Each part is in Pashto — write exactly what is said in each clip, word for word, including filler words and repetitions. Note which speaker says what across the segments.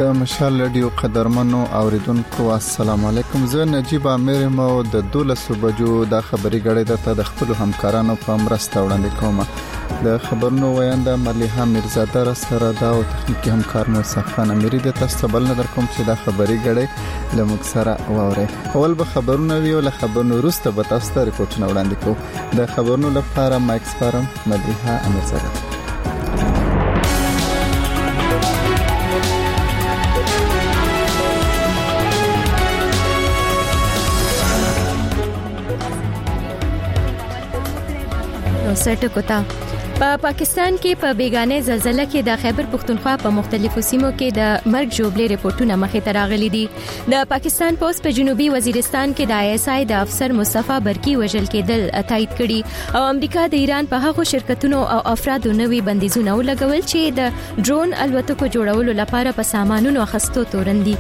Speaker 1: د مشال رادیو قدرمنو اوریدونکو السلام علیکم. زه نجیب امیر مو د دولسو بجو د خبري غړې درته د خپل همکارانو په مرسته وړاندې کوم. د خبرونو وینده مليحه میرزاده را سره دا او تخنیکی همکارانو صفان امیری د تاسو بل نه در کوم چې د خبري غړې لمک سره ووري. اول به خبرونه ویو له خبرونو وروسته به تاسو ته ریپورتونه وړاندې کوم. د خبرونو لپاره مایک سپارم مليحه میرزاده.
Speaker 2: سرټکو ته په پاکستان کې په بیگانه زلزلہ کې د خیبر پختونخوا په مختلفو سیمو کې د مرګ جوړې ریپورتونه مخې ته راغلي دي. د پاکستان پولیس په جنوبي وزیرستان کې د آی اس آی د افسر مصطفی برکی وژل کېدل تایید کړي او امریکا د ایران په هغو شرکتونو او افرادو نوي بندیزونه ولګول چې د ډرون الوتکو جوړولو لپاره په سامانونو اخستو تورن دي.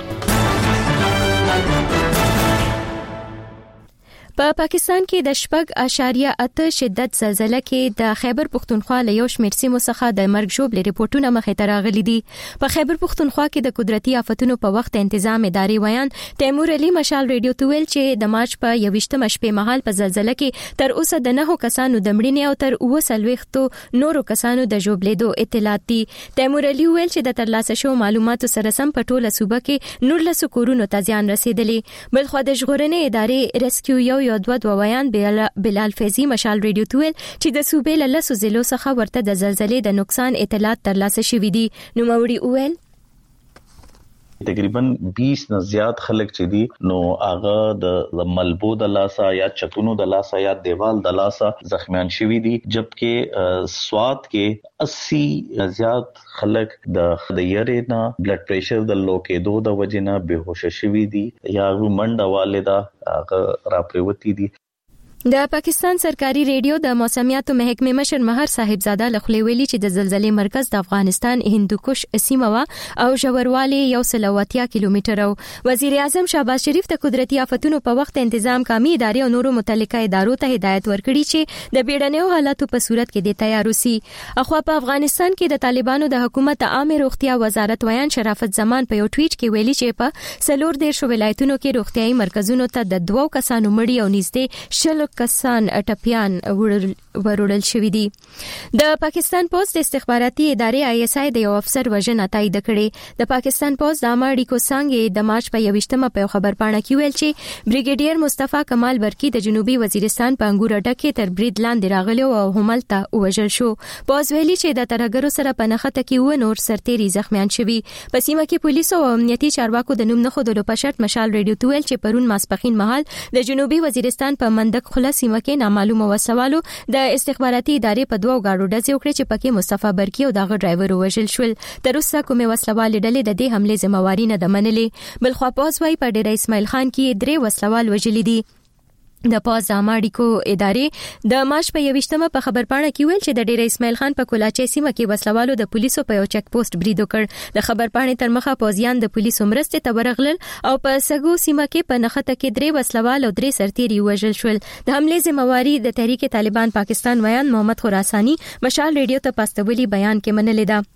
Speaker 2: په پاکستان کې د شپږ اشاریه اته شدت زلزلہ کې د خیبر پختونخوا له یو شمېر سیمو څخه د مرګ ژوبلې ریپورتونه مخې ته راغلي دي. په خیبر پختونخوا کې د قدرتي آفتونو په وخت تنظیم ادارې ویان تیمور علي مشال ریډیو ته ویل چې د مارچ په یوویشتمه شپې مهال په زلزلہ کې تر اوسه د نهو کسانو د مړینې او تر اوه څلوېښتو نورو کسانو د ژوبلېدو اطلاعات دي. تیمور علي ویل چې د ترلاسه شوو معلوماتو سره سم په ټوله صوبه کې نولس کورونو ته زیان رسیدلی. بلخو د ژغورنې ادارې ریسکیو یو یو دوه دوه ویان بلال فیضی مشال ریډیو ته ویل چې د صوبې له لسو ضلعو څخه ورته د زلزلې د نقصان اطلاعات ترلاسه شوي دي. نوموړي وویل
Speaker 3: تقریبا بیس نه زیات خلک چې دي نو هغه د ملبو د لاسه یا چتونو د لاسه یا دیوال د لاسه زخمیان شوي دي، جبکې سوات کې اسی زیات خلک د خدایره نه بلډ پریشر د لو کېدو د وجنه بهوش شوي دي یا منډه والده هغه راپریوتی دي.
Speaker 2: د پاکستان سرکاري ریډیو د موسمیاتو محکمې مشر مهر صاحبزاده لخوا ویلي چې د زلزلې مرکز د افغانستان هندوکش سیمه وا او ژوروالی یو سل او اتیا کیلومتره او وزیر اعظم شهباز شریف د قدرتي آفتونو په وخت تنظیم کامي ادارې او نورو متعلقه ادارو ته هدایت ورکړي چې د بیړنیو حالاتو په صورت کې د تیار اوسي. اخوا په افغانستان کې د طالبانو د حکومت عامه روغتیا وزارت ویان شرافت زمان په یو ټویټ کې ویلي چې په سلور دیرش ولایتونو کې روغتيایي مرکزونو ته د دوو کسانو مړي او نږدې شل کسان ټپيان ورول شوې دي. د پاکستان پولیس د استخباراتي ادارې آی اس آی د یو افسر وژنه تایید کړې. د پاکستان پولیس د امر اډیکو څنګه د مارچ په یوویشتمه په خبر پاڼه کې ویل چې بریګیډیر مصطفی کمال برکی د جنوبي وزیرستان په انګور اډه کې تر برید لاندې راغلی او هملته وژل شو. پولیس ویلي چې د ترهګرو سره په نښته کې و نور سرتيري زخمیان شوي. په سیمه کې پولیس او امنیتي چارواکو د نوم نه خودلو په شرط مشال ریډیو ته ویل چې پرون ماسپخین مهال د جنوبي وزیرستان په مندک خلاص سیمه کې نامعلومه وسوالو د استخباراتي ادارې په دوه غاړو ډزې وکړې چې پکې مصطفی برکی او دغه ډرایور وژل شول. تر اوسه کومه وسلوال ډلې د دې حمله ذمہواری نه ده منلې. بلخو پوز وايي په ډېر اسماعیل خان کې درې وسلوال وژل دي. د پاز اماډیکو ادارې د مارچ په یوویشتمه په خبر پاڼه کې ویل چې د ډېر اسماعیل خان په کولاچې سیمه کې وسلوالو د پولیسو په یو چک پوسټ برید وکړ. د خبر پاڼې تر مخه پوزیان د پولیسو مرستې ته ورغلل او په سګو سیمه کې په نښته کې درې وسلوال او درې سرتيري وژل شول. د حمله ذمہواری د تحریک طالبان پاکستان ویان محمد خراسانی مشال ریډیو ته پاستولی بیان کې منلې ده.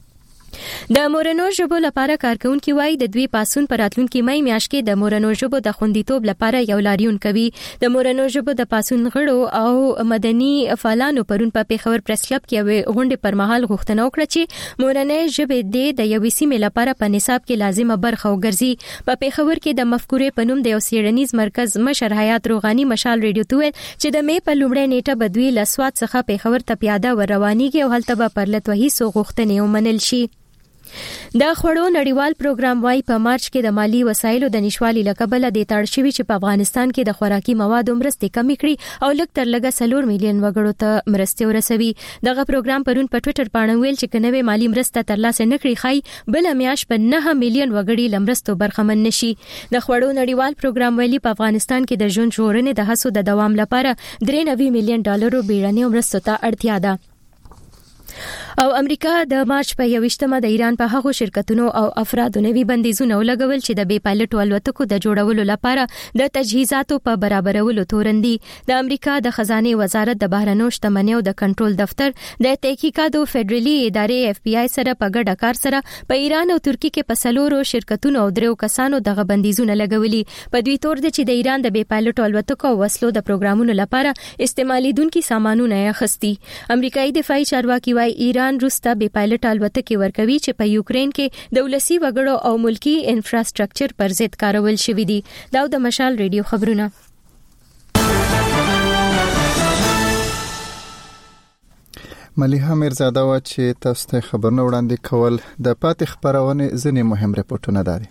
Speaker 2: د مورنو ژبو لپاره کارکونکي وایي د دوی پاسون پر راتلونکي مې میاشت کې د مورنو ژبو د خوندیتوب لپاره یو لاریون کوي. د مورنو ژبو د پاسون غړو او مدني فعالانو پرون په پیښور پریس کلب کې غونډه پر مهال غوښتنه وکړه چې مورنۍ ژبې د یو سیمې لپاره په نصاب کې لازمه برخه وګرځي. په پیښور کې د مفکورې په نوم د یو څېړنیز مرکز مشر حیات روغانی مشال ریډیو ته ویل چې د مې په لومړۍ نیټه بدوی لسوات څخه پیښور ته پیاده ور روانيږي او هلته به پرلتوهي سو غوښتنې ومنل شي. د خوړو نړیوال پروګرام وايي په مارچ کې د مالی وسایلو د نشوالي لکبله د تړ شوی چې په افغانستان کې د خوراکي موادو مرستې کمی کړي او لږ تر لږه سلور میلیون وګړو ته مرستې ورسوي. دغه پروګرام پرون په ټوئیټر باندې ویل چې کنوي مالی مرسته ترلاسه نکړي خای بل میاش په نه میلیون وګړي لمرستو برخمن نشي. د خوړو نړیوال پروګرام ویلي په افغانستان کې د ژوند ژغورنې د هڅو د دوام لپاره درې نوي میلیون ډالرو بیړنۍ مرستو ته اړتیا ده. او امریکا د مارچ په یوشتمه د ایران په هغو شرکتونو او افرادو نوي بندیزونه ولګول چې د بې پایلټ الوتکو د جوړولو لپاره د تجهیزاتو په برابرولو تورندي. د امریکا د خزانه وزارت د بهرنیو شتمنیو د کنټرول دفتر د تحقیقاتو فدرالي ادارې اف بی آی سره په ګډه کار سره په ایران او ترکیه کې په سلورو شرکتونو او درو کسانو دغه بندیزونه لګولي. په دوی تور د چې د ایران د بې پایلټ الوتکو او وسلو د پروګرامونو لپاره استعمالیدونکو سامانونه یې اخستي. امریکایي دفاعي چارواکي وايي ایران روسته بې پایلټ الوتکې ورکوي چې په یوکرين کې د ولسی وګړو او ملکی انفراستراکچر پر ضد کارول شوې دي. دا د مشال ریډیو خبرونه.
Speaker 1: ملیحه میرزاده وا چې تاسو ته خبرونه وړاندې کول. د پاتې خبرونه ځینې مهم ریپورتونه دي.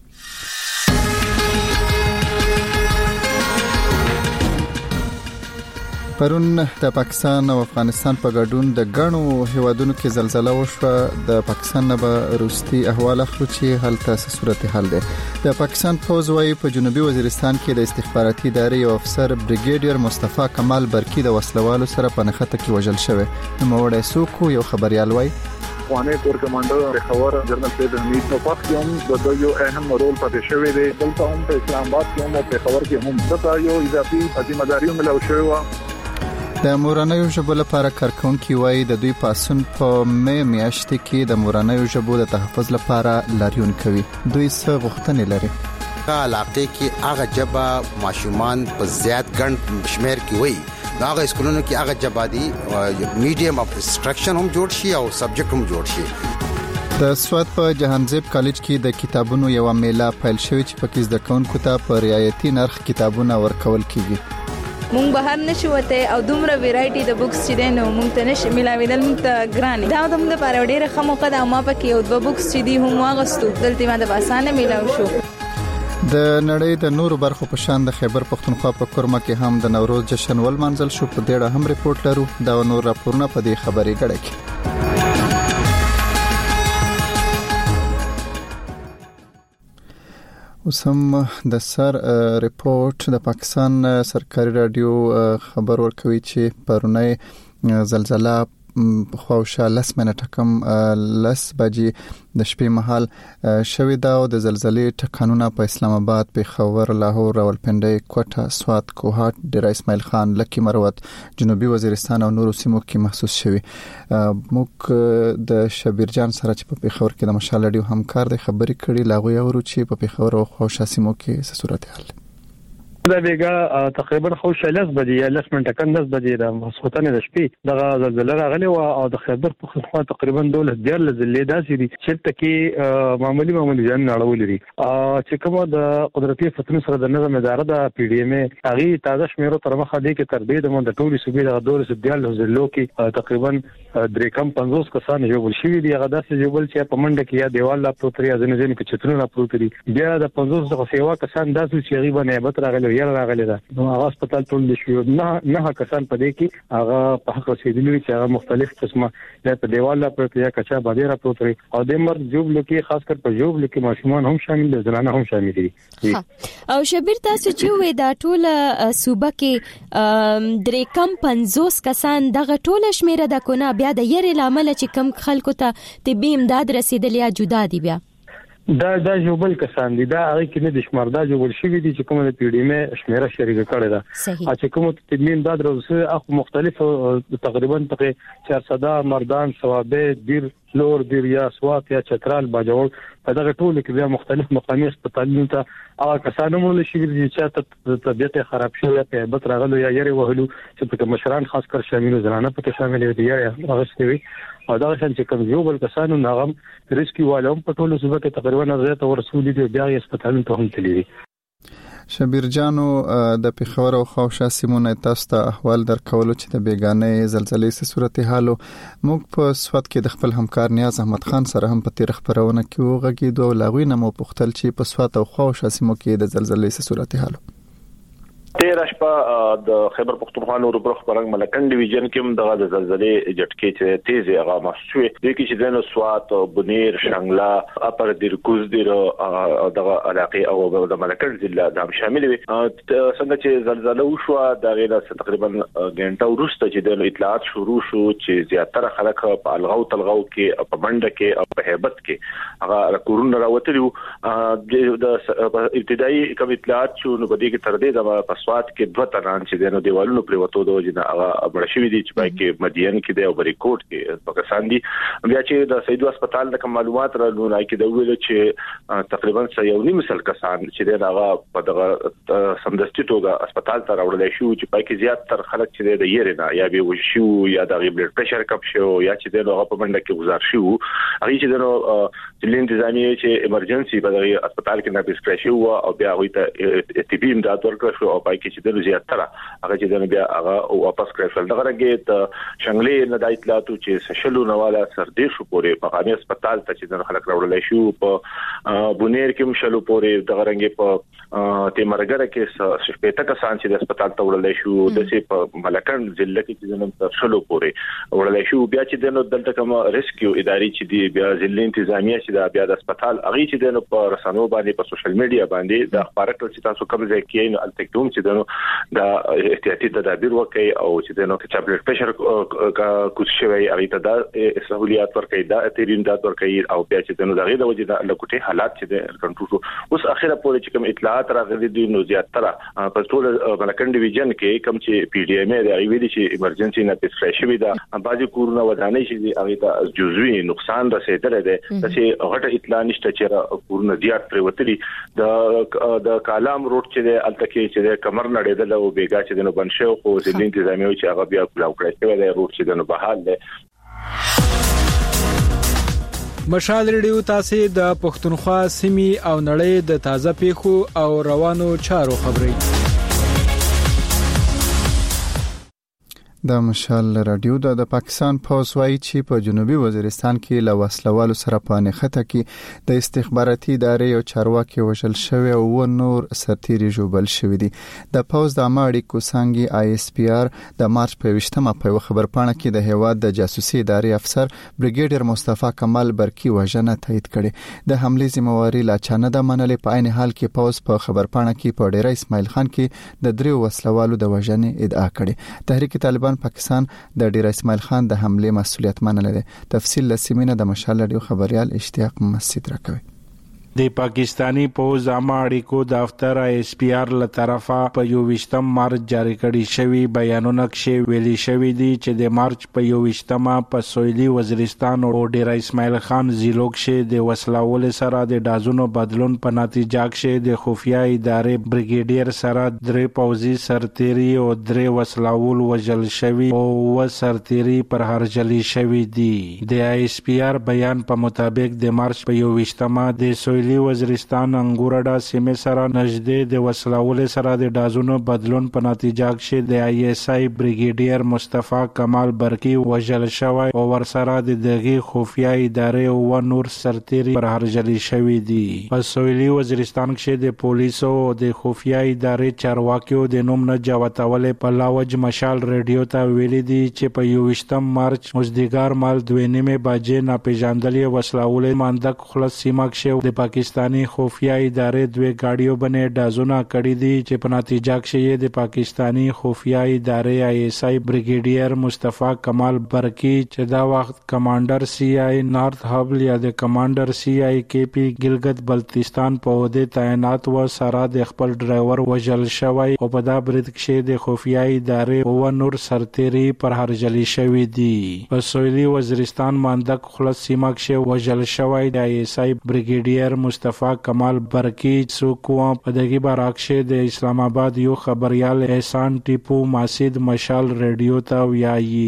Speaker 1: پرون د پاکستان او افغانستان په ګډون د غنو هیوادونو کې زلزلہ وشوه. د پاکستان نه به روستي احوال اخلو چې هلته څه صورتحال ده. د پاکستان فوز وايي په جنوبي وزیرستان کې د استخباراتي ادارې یو افسر بریګیډیر مصطفی کمال برکی د وسلوالو سره په نښته کې وژل شوی. نوموړی سوکو یو خبريال وايي
Speaker 4: افغاني کور کمانډر خبر جنرال سید حمید نوفق کوم د یو اهم رول پاتې شوی دی. دلته هم په اسلام آباد کې هم په خبر کې هم دغه یو اضافي ذمہ داریو ملو شوی و.
Speaker 1: د مورانیو ژبو لپاره کارکونکي وایي د دوی پاسون په مې میاشتې کې د مورانیو ژبو د تحفظ لپاره لاریون کوي. دوی څه غوښتنې لري؟
Speaker 5: په علاقې کې هغه ژبه ماشومان په زیات ګڼ شمیر کې وایي دا هغه سکولونو کې هغه ژبه دي میډیم اف انسټرکشن هم جوړ شي او سبجیکټ هم جوړ شي.
Speaker 1: د سواد په جهانزیب کالج کې د کتابونو یو میله پیل شوې چې پکې زده کوونکو ته په رعایتي نرخ کتابونه ورکول کیږي.
Speaker 6: مونږ بهر نشو وته او دومره ویرایټي د بوکس چې دینو مونږ ته نش ملاویدل مونږ ته ګران دا د موږ لپاره ډیره خمو قد ما پکې یو دوه بوکس چې دی هم واغستو دلته باندې باسانه ملاو شو.
Speaker 1: د نړۍ د نورو برخو په شان د خیبر پختونخوا په کورما کې هم د نوروز جشن ول منځل شو. په دې اړه هم ریپورت لرو. دا نور راپورونه په دې خبري غړي کې. وسم د سر ریپورت د پاکستان سرکاري رادیو خبر ورکوي چې پرونی زلزلہ خواوشا لس منټه کم لس بجې د شپې مهال شوې دا او د زلزلې ټکانونه په اسلام آباد، پیښور، لاهور، راولپنډي، کوټه، سوات، کوهات، ډیر اسماعیل خان، لکی مروت، جنوبي وزیرستان او نورو سیمو کې محسوس شوي. موږ د شبیر جان سره چې په پیښور کې د مشال ډیو همکار دی خبرې کړي لاغوي اورو چې په پیښور او خواوشا سیمو کې څه صورتحال
Speaker 7: دا بیګه تقریبا خو شلس بجې یا لس منټه کم لس بجې د مسخوتنه د شپې دغه زلزلہ راغلی او د خیبر پختونخوا تقریبا دولت ډیر زلزلې داسې دي چې تکي معمولی معمولی ځان نړول لري چې کومه د قدرتي فتنو سره د نظام اداره د پی ډی ام هغه تازه شمیرو تر مخه دی کې تر دې د ټولي صوبې د دولت دیال زلزلو کې تقریبا درې کم پنځوس کسان جوړ شوي دي. هغه داسې جوړل چې په منډه کې یا دیوال لا پروتري ځنه ځنه په چترونو لا پروتري بیا د پنځوس څخه سیوا کسان داسې چې غیبه نعمت راغلي یې راغلی دا نو هغه هسپتال ټول شو نه نه کسان په دې کې هغه په حق رسیدلی چې هغه مختلف قسمه یا په دیوال لا پروت یا کچا باندې را پروت لري او د مرګ جوب لکه خاص کر په جوب لکه ماشومان هم شامل دي زنانه هم شامل دي.
Speaker 2: او شبیر تاسو چې وې دا ټول صوبه کې درې کم پنځوس کسان دغه ټول شمیره د کونه بیا د یری لامل چې کم خلکو ته طبي امداد رسیدلی یا جدا دي بیا
Speaker 7: دا دا جوبل کسان دي دا هغه کې نه د شمار دا جوبل شوی دي چې کومه د پی ډی ام شمیره شریکه کړې ده چې کومه تدمین دا درسه اخو مختلف تقریبا چهارصد مردان ثوابه دیر لور دیر یا سوات یا چترال باجوړ په دغه ټول کې بیا مختلف مقامي هسپتالونو ته هغه کسانو مول شي چې ته طبيعت خراب شوی په بت راغلو یا یری وهلو چې په مشران خاص کر شامل زنانه په شامل دي یا هغه شوی او دا څنګه کوم یو بل کسانو ناغم ریسکیو والوم په ټولو صوبه کې تقریبا زیاته ورسولې دي بیا یې هسپتالونو ته هم تللی.
Speaker 1: شبیر جانو د پیښور او خواوشا سیمونه تاسو ته احوال درکولو چې د بیگانې زلزلې څه صورتحالو موږ په سواد کې د خپل همکار نیاز احمد خان سره هم په تیر خبرونه کې وغږیدو او لاغوی نمو پختل چې په سواد او خواوشا سیمو کې د زلزلې څه صورتحالو.
Speaker 4: تیر شپه د خیبر پختونخوا نور برخ پرنګ ملکن ډیویژن کې دغه د زلزلې جټکې چې تیز هغه محسوسه دي کې چې د سوات بنیر شنګلا اپر درکوز دیر دغه علاقې او د ملکن ضلع د شامل وي څنګه چې زلزلہ وشو دا غیر تقریبا غنټه ورسته چې د اطلاعات شروع شو چې زیاتره خلک په الغو تلغو کې په منډه کې او په hebat کې هغه کورونه راوتلو د ابتدایي کوم اطلاعات شو نو په دې کې تر دې د پسوات کې دوه تنان چې د دیوالونو پر وته د وجنه هغه مړشوي دي چې پای کې مدین کې دی او بریکوټ کې پاکستان دي بیا چې د سیدو هسپتال د معلومات را لونه کې د ویل چې تقریبا یو نیم سل کسان چې د هغه په دغه سمدستي توګه هسپتال ته راوړل شو چې پای کې زیات تر خلک چې د یې نه یا به وشو یا د بلډ پريشر کپ شو یا چې د هغه په منډه کې گزار شو هغه چې د ځلې انتظامی چې ایمرجنسي په دغه هسپتال کې نه پېښ شو او بیا هغه ته طبي امداد ورکړ شو او پای کې چې د زیات تر هغه چې د بیا هغه واپس کړل دغه رګه ته شنګلې نه د اطلاعاتو چې شلو نواله سردي شو پورې په غامي هسپتال ته چې د خلک راوړل شو په بونیر کې شلو پورې دغه رنګ په تیمرګره کې شپېته کسان چې د هسپتال ته وړل شو د سي په ملکن ضلع کې چې د تر شلو پورې وړل شو بیا چې د دلته کوم ریسکیو اداري چې دی بیا ضلع انتظامیه چې د بیا د هسپتال هغه چې د په رسنیو باندې په سوشل میډیا باندې د اخبارات چې تاسو کوم ځای کې نو التکتوم چې د د احتیاطي تدابیر وکي او چې د نو چې بلډ پريشر کوڅ شوی هغه ته د سہولیات ورکړي دا تیرین دا ورکړي او بیا چې د نو دغه د وجې د لکوټي حالات چې د کنټرول اوس اخیره پورې چې کوم اطلاعات راغلي دي نو زیاتره په ټول ملکن ډیویژن کې کوم چې پی ډی ایم ای ویلي چې ایمرجنسي نه پېښ شوی دا بعضي کورونه ودانې شي هغه ته جزوی نقصان رسیدل دي چې غټه اطلاع نشته چې کورونه زیات پریوتري د د کالام روډ چې د التکی چې د کمر نړیدل او بیګا چې د نو بنشو خو د انتظامی چې هغه بیا کلاو کړی شوی دی روډ چې د نو بحال دی
Speaker 8: مشال ریډیو تاسو د پښتونخوا سیمې او نړۍ د تازه پیښو او روانو چارو خبري
Speaker 1: د مشال رادیو د پاکستان پوز وايي چې په جنوبي وزیرستان کې له وسلوالو سره په نخته کې د استخباراتي ادارې او چارواکي وشل شوی او و نور سرتيري جوړل شوی دي د پوز د اماړي کوسانګي آی اس پی آر د مارچ په وشتمه په خبر پاڼه کې د هواد د جاسوسي ادارې افسر بریګیډیر مصطفی کمال برکی وژنه تایید کړي د حمله ذمہواری لا چانه د منلې په عین حال کې پوز په خبر پاڼه کې په ډیر اسماعیل خان کې د درو وسلوالو د وژنې ادعا کړي تحریک طالبان پاکستان د ډیر اسماعیل خان د حمله مسؤلیت منلې ده تفصیل لسیمینه د مشال رادیو خبريال اشتیاق مسجد راکوي
Speaker 9: د پاکستانی پوز عامه اړیکو دفتر ایس پی آر له طرفه په یو ویشتم مارچ جاری کړي شوی بیانونه کې ویلي شوی دی چې د مارچ په یو ویشتمه په سویلي وزیرستان او ډیر اسماعیل خان ضلعو کې د وسلوال سره د دازونو بدلون په نتیجه کې د خفیه ادارې بریګیډیر سره درې پوزي سرتيري او درې وسلوال وژل شوی او و سرتيري پر هرجلی شوی دی د ایس پی آر بیان په مطابق د مارچ په یو ویشتمه د سویلي وزیرستان انګورډا سیمه سره نږدې د وسلوال سره د دازونو بدلون په نتیجه کې د آی اس آی بریګیډیر مصطفی کمال برکی وژل شوی او ورسره د دغه خفیه ادارې او نور سرتيري پر هرجلی شوی دی په سویلي وزیرستان کې د پولیسو او د خفیه ادارې چارواکیو د نوم نه جوړول په لاوج مشال رادیو ته ویلي دي چې په یو ویشتم مارچ مزدګار مال دوه نیمه بجې ناپېژاندلې وسلوال ماندک خلاص سیمه کې د پاکستانی خفیه ادارې دوه گاډیو باندې دازونه کړې دي چې په نتیجه کې د پاکستانی خفیه ادارې آی اس آی بریګیډیر مصطفی کمال برکی چې دا وخت کمانډر سی آی نارث هبل یا د کمانډر سی آی کې پی ګلګت بلتستان په عہده تعینات و سره د خپل ډرایور وژل شوی او په دا برید کې د خفیه ادارې او نور سرتيري پر هرجلی شوی دی په سویلي وزیرستان ماندک خلاص سیمه کې وژل شوی د آی اس آی بریګیډیر مصطفی کمال برکی څوک په دغه باراکشه د اسلام آباد یو خبريال احسان ټیپو ماسید مشال رادیو ته ویایي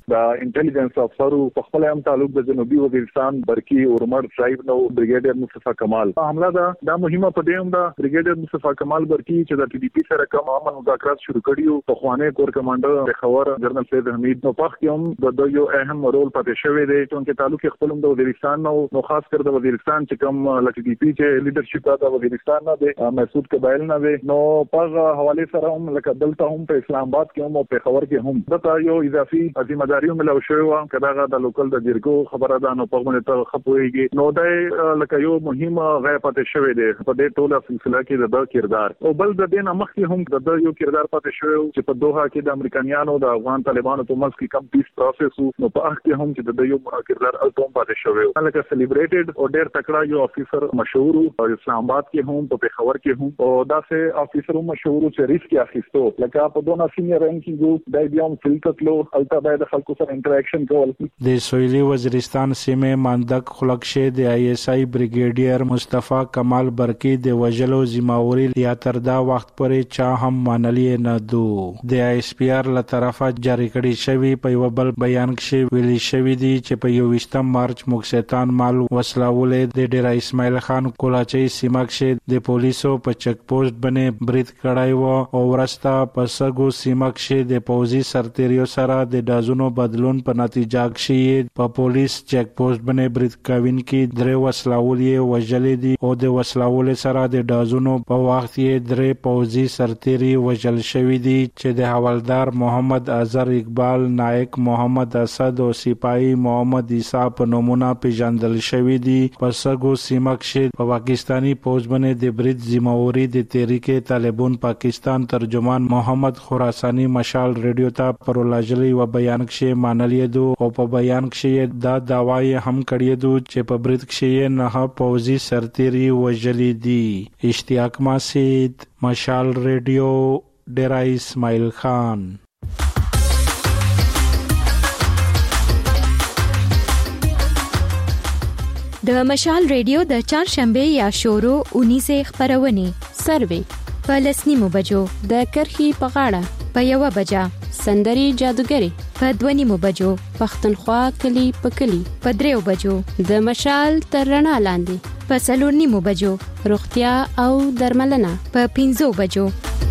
Speaker 10: د انټيليجنس افسر په خپل هم تعلق د جنوبي وزیرستان برکی اورمر صاحب نو بریګیډر مصطفی کمال حمله دا د مهمه په دیم دا بریګیډر مصطفی کمال برکی چې د ټي ډي پی سره کوم امن مذاکرات شروع کړیو په خوانه کور کمانډر پیښور جنرال سید حمید نو پخ کوم د یو اهم رول پاتې شوی دی چې تعلق خپل د وزیرستان نو نو خاص کر د وزیرستان چې کوم ل ټي ډي پی چې لیډرشپ د وزیرستان نه دی مسعود قبایل نه دی نو په حواله سره هم لکه دلته هم په اسلام آباد کې هم او په پیښور کې هم دا یو اضافي ذمہ داریو ملو شوی و کداغه د لوکل د جرګو خبره ده نو په باندې ته خپويږي نو د لکه یو مهمه غیر پاتې شوی دی په دې ټوله سلسله کې د کردار او بل د دین مخکې هم د یو کردار پاتې شوی چې په دوحه کې د امریکایانو د افغان طالبانو په منځ کې کم پیس پروسس نو په هغه کې هم چې د یو کردار الټوم پاتې شوی لکه سلیبریټډ او ډېر تکړه یو افیسر مشهور او اسلام آباد کې هم په پیښور کې هم او دا سه افیسر مشهور چې ریسک اخیستو لکه په دونه سینیئر رینکینګ د بیام فلکتلو الټا باید خلکو سره انټریکشن کول
Speaker 9: د سویلي وزیرستان سیمه ماندک خلقشه د آی ایس آی بریګیډیر مصطفی کمال برکی د وجلو ذمہوري یا تر دا وخت پورې چا هم مانلی نه دو د آی اس پی آر له طرفه جاری کړي شوی په یو بل بیان کې ویلي شوی دی چې په یوویشتم مارچ مکسیتان مال وسلاولې د ډیر اسماعیل خان کولاچي سیمه کې د پولیسو په چک پوسټ باندې برید کړای و او ورسته په سګو سیمه کې د پوزي سرتیریو سره د دازونو بدلون په نتیجه کې په پولیس چک پوسټ باندې برید کاوین کې درې وسلاولې وجلې دي او د وسلاولې سره د دازونو په وخت کې درې پوزي سرتیری وجل شوی دي چې د حوالدار محمد اظهر اقبال نائک محمد اسد او سپاهی محمد عیسی په نومونه پیژندل شوی دي په سګو سیمه کې په پاکستانی پوز باندې د برید ذمہوري د تحریک طالبان پاکستان ترجمان محمد خراسانی مشال ریډیو ته پرولاجلی و بیان کې مانلې دو او په بیان کې دا داوای هم کړی دو چې په برید کې نه پوزي سرتیری وجلې دي اشتیاق ماسید مشال ریډیو ډیرای اسماعیل خان
Speaker 2: د مشال ریډیو د چهارشنبه یا شورو اونیزه خبرونه سروي په لسنیمو بجو د کرخي په غاړه په یو بجا سندري جادوګری په دونیمو بجو پښتونخوا کلی په کلی په دریو بجو د مشال ترنا لاندې په سلورنیمو بجو روغتیا او درملنه په پنځو بجو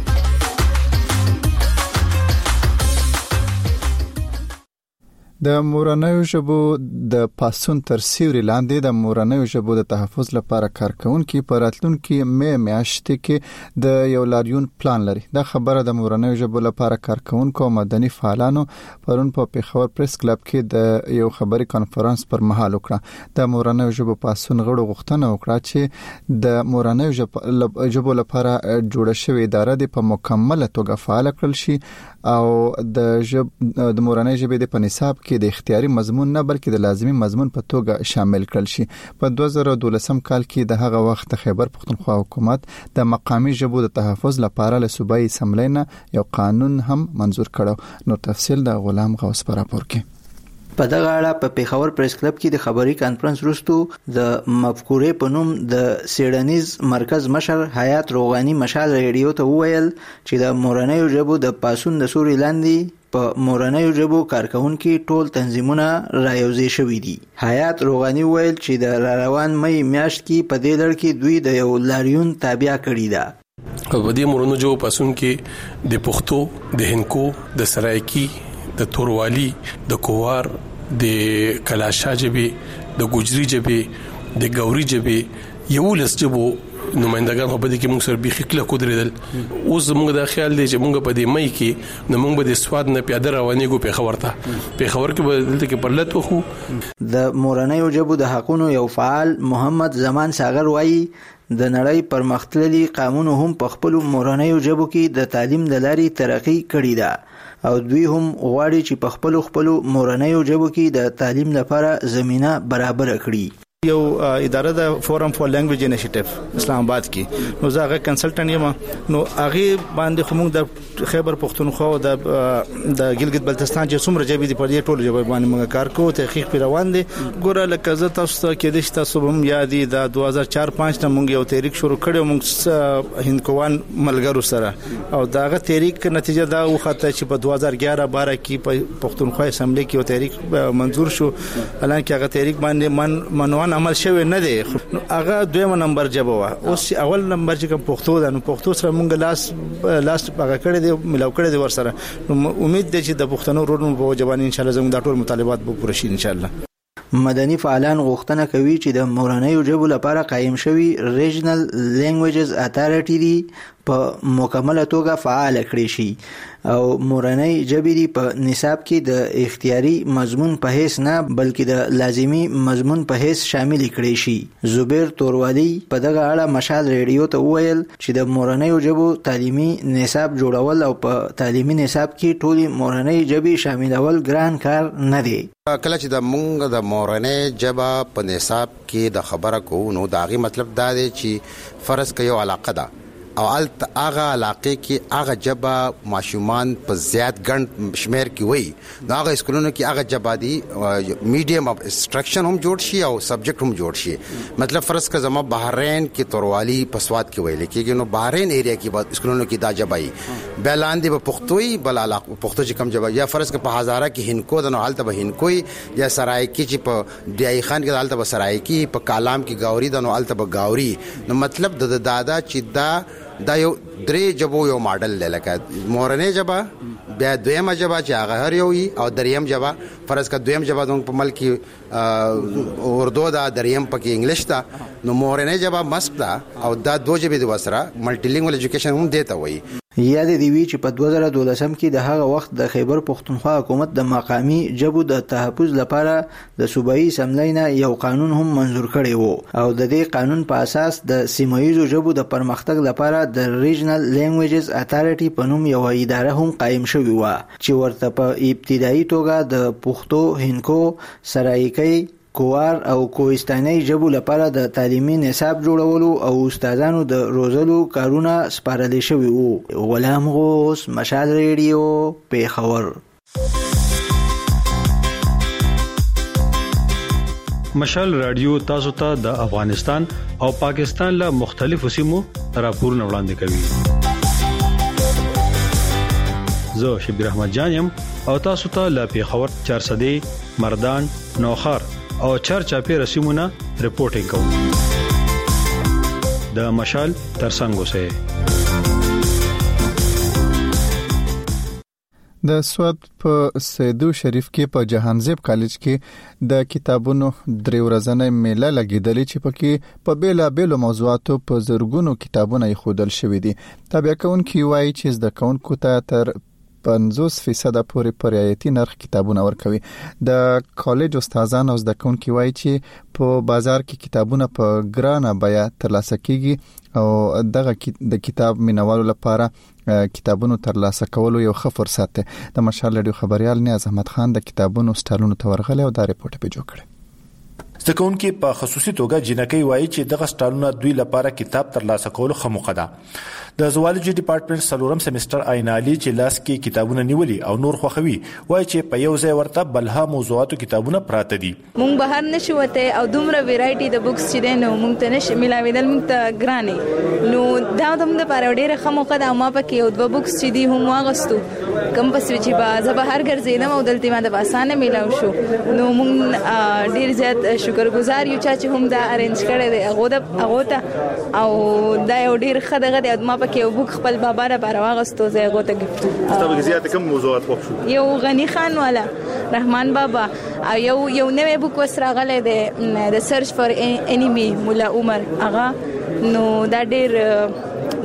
Speaker 1: د مورنیو ژبو د پاسون تر سیوري لاندې د مورنیو ژبو د تحفظ لپاره کارکونکو په راتلونکي مې میاشتې کې د یو لاریون پلان لري. دا خبره د مورنیو ژبو لپاره کارکونکو مدني فعالانو پرون په پیښور پریس کلب کې د یو خبري کانفرنس پر مهال وکړه. د مورنیو ژبو پاسون غړو غوښتنه وکړه چې د مورنیو ژبو لپاره جوړه شوې اداره د په مکمله توګه فعال کړل شي او د ژب د مورنیو ژبې د پنځاب کې د اختیاري مضمون نه بلکې د لازمي مضمون په توګه شامل کړل شي. په دوه زره دولسم کال کې د هغه وخت د خیبر پښتونخوا حکومت د مقامي ژبو د تحفظ لپاره له صوبایي اسمبلی نه یو قانون هم منزور کړو. نو تفصیل د غلام غوث پر راپور کې
Speaker 11: په دغه اړه په پیښور پریس کلب کې د خبري کانفرنس وروسته د مفکورې په نوم د سیډنیز مرکز مشر حیات روغانی مشال ریډیو ته وویل چې د مورنیو ژبو د پاسون د سوري لاندې په مورنیو ژبو کارکونکو ټول تنظیمونه رايوځي شوې دي. حیات روغانی ویل چې د روان مې میاشت کې په دې لړ کې دوی د یو لاریون تابع کړی ده.
Speaker 12: په دې مورنیو ژبو پاسون کې د پښتو د هنکو د سرایکی د توروالي د کووار د کلاشا جبې د ګوجري جبې د ګوري جبې یو لس جبو نمائندگان په دې کې موږ سره بيخي کله کودرېدل. اوس موږ د خیال دی چې موږ په دې مې کې نو موږ به د سواد نه پیاده روانېږو په خبر ته په خبر کې به دلته کې پرلت وخو.
Speaker 11: د مورنیو ژبو د حقوقو یو فعال محمد زمان ساغر وایي د نړۍ پرمختللي قانون هم په خپل مورنیو ژبو کې د تعلیم د لارې ترقی کړې ده او دوی هم غواړي چې په خپل خپل مورنیو ژبو کې د تعلیم لپاره زمينه برابر کړي.
Speaker 13: یو اداره د فورم فور لینګویج انیشیټیو اسلام آباد کې نو زه هغه کنسلټنټ یم نو هغه باندې خو موږ د خیبر پختونخوا او د د ګلګت بلتستان چې څومره جبې دي په دې ټولو جبې باندې موږ کار کوو تحقیق په روان دي ګوره لکه زه تاسو ته کې د تاسو هم یادې د دوه هزار چار پنځ نه موږ یو تحریک شروع کړو موږ هندکوان ملګرو سره او داغه تحریک نتیجه دا وخته چې په دوه هزار اګیاره بارہ کې په پختونخوا اسمبلی کې یو تحریک منظور شو حالانکه هغه تحریک باندې من منوان عمل شوی نه دی هغه دویمه نمبر جبه وا اوس اول نمبر چې کوم پښتو ده نو پښتو سره مونږ لاس لاس هغه کړی دی ملاو کړی دی ور سره نو امید ده چې د پښتنو رونو په جوان ان شاء الله زموږ د ټول مطالبات به پوره شي ان شاء الله.
Speaker 11: مدني فعالان غوښتنه کوي چې د مورنیو ژبو لپاره قائم شوی ریجنل لینګویجز اتارټی دی په مکمله توګه فعال کړی شي او مورنۍ ژبې دی په نصاب کې د اختیاري مضمون په هیڅ نه بلکې د لازمی مضمون په هیڅ شامل کړي شي. زبیر توروالی په دغه اړه مشال ریډیو ته وویل چې د مورنۍ ژبو تعلیمي نصاب جوړول او په تعلیمي نصاب کې ټولې مورنۍ ژبې شاملول ګران کار نه دی.
Speaker 5: کله چې د مونږ د مورنۍ ژبه په نصاب کې د خبره کوو نو دا غي مطلب دا دی چې فرض کيو علاقه ده او الت هغه علاقې کې هغه جبا ماشومان په زیات ګڼ شمیر کې وي دا هغه اسکولونو کې هغه جبا دي میډیم اف انسټرکشن هم جوړ شي او سبجیکټ هم جوړ شي مطلب فرض کړه زما بحرین کې توروالی په سواد کې ویل کېږي نو بحرین ایریا کې بعد اسکولونو کې دا جبا یې بلاندې په پښتوي بل علاقه پښتو چې کم جبا یا فرض کړه په هزاره کې هندکو د نو حالت به هندکوي یا سرایکی چې په ډیای خان کې حالت به سرایکی په کالام کې گاوري د نو حالت به گاوري نو مطلب د دادا چې دا دا یو درې جبو یو ماډل لکه مورنۍ جبا بیا دویمه جبا چې هغه هر یو وي او دریم جبا فرض کا دویم جبا د په ملک اردو دا دریم پکې انګلیش دا نو مورنۍ جبا مسک دا او دا دو جبې د وسره ملټي لینګوال ایجوکیشن هم دیتا وي.
Speaker 11: یاد دی وی چې په دوه زره دولسم کې د هغه وخت د خیبر پختونخوا حکومت د مقامی ژبو د تحفظ لپاره د صوبایي اسمبلی نه یو قانون هم منظور کړی وو او د دې قانون په اساس د سیمایي ژبو د پرمختګ لپاره د ریجنل لینګویجز اتارټی په نوم یو اداره هم قائم شوې و چې ورته په ابتدایي توګه د پښتو هندکو سرایکی کوار او کوهستاني ژبو لپاره د تعلیمي نصاب جوړولو او استادانو د روزلو کارونه سپارل شوي وو. غلام غوث مشال ریډیو پیښور.
Speaker 14: مشال رادیو تاسو ته د افغانستان او پاکستان له مختلفو سیمو راپورونه وړاندې کوي. زه شبیر احمد جانم او تاسو ته له پیښور چارسدي مردان نوخار او چار چاپی رسیمونه رپورټینګ کوم د مشال ترڅنګ سه.
Speaker 1: د سواد په سیدو شریف کې په جهانزیب کالج کې د کتابونو درې ورځنۍ میله لګیدلې چې پکې په بیلا بیلو موضوعاتو په زرګونو کتابونه یې خودل شوې دي. تابع کونکي وایي چې د کونکو ته تر پنځوس فیصد پورې په رعایتي نرخ کتابونه ورکوي. د کالج استادان او زده کوونکي وایي چې په بازار کې کتابونه په ګرانه بیه ترلاسه کیږي او دغه د کتاب مینوالو لپاره کتابونو ترلاسه کولو یو ښه فرصت دی. د مشال رادیو خبريال نیاز احمد خان د کتابونو سټالونو ته ورغلی او دا ریپورت به جوړ کړی.
Speaker 15: زدهکونکي په خصوصي توګه جنکی وایي چې دغه سټالونه دوی لپاره کتاب ترلاسه کول خو موقع ده. د زوالجی ډپارټمنټ سلورم سمستر عینالي چې لاس کې کتابونه نیولي او نور خوخوي وایي چې په یو ځای ورته بلها موضوعاتو کتابونه پراته دي.
Speaker 6: مونږ بهر نشو وته او دومره ویرایټي د بوکس چې دي نو مونږ ته نش ملاویدل مونږ ته ګرانه نو دا د موږ لپاره ډیره ښه موقع ده. ما پکې یو دوه بوکس چې دي هم واغستو کم پس چې با زه بهر ګرځیدم او دلته ما د باسانه میلاو شو نو مونږ ډیر زیات شکرګزار یو چې هم دا ارینج کړی دی هغه د هغه ته او دا یو ډیر ښه دغه د ما پکې یو بوک خپل بابا را بار واغستو زه هغه ته گفت.
Speaker 15: تاسو زیات کوم موضوعات خوښ شو؟
Speaker 6: یو غنی خان والا رحمان بابا او یو یو نوې بوک وسره غلې د د سرچ فار انیمی مولا عمر هغه نو دا ډیر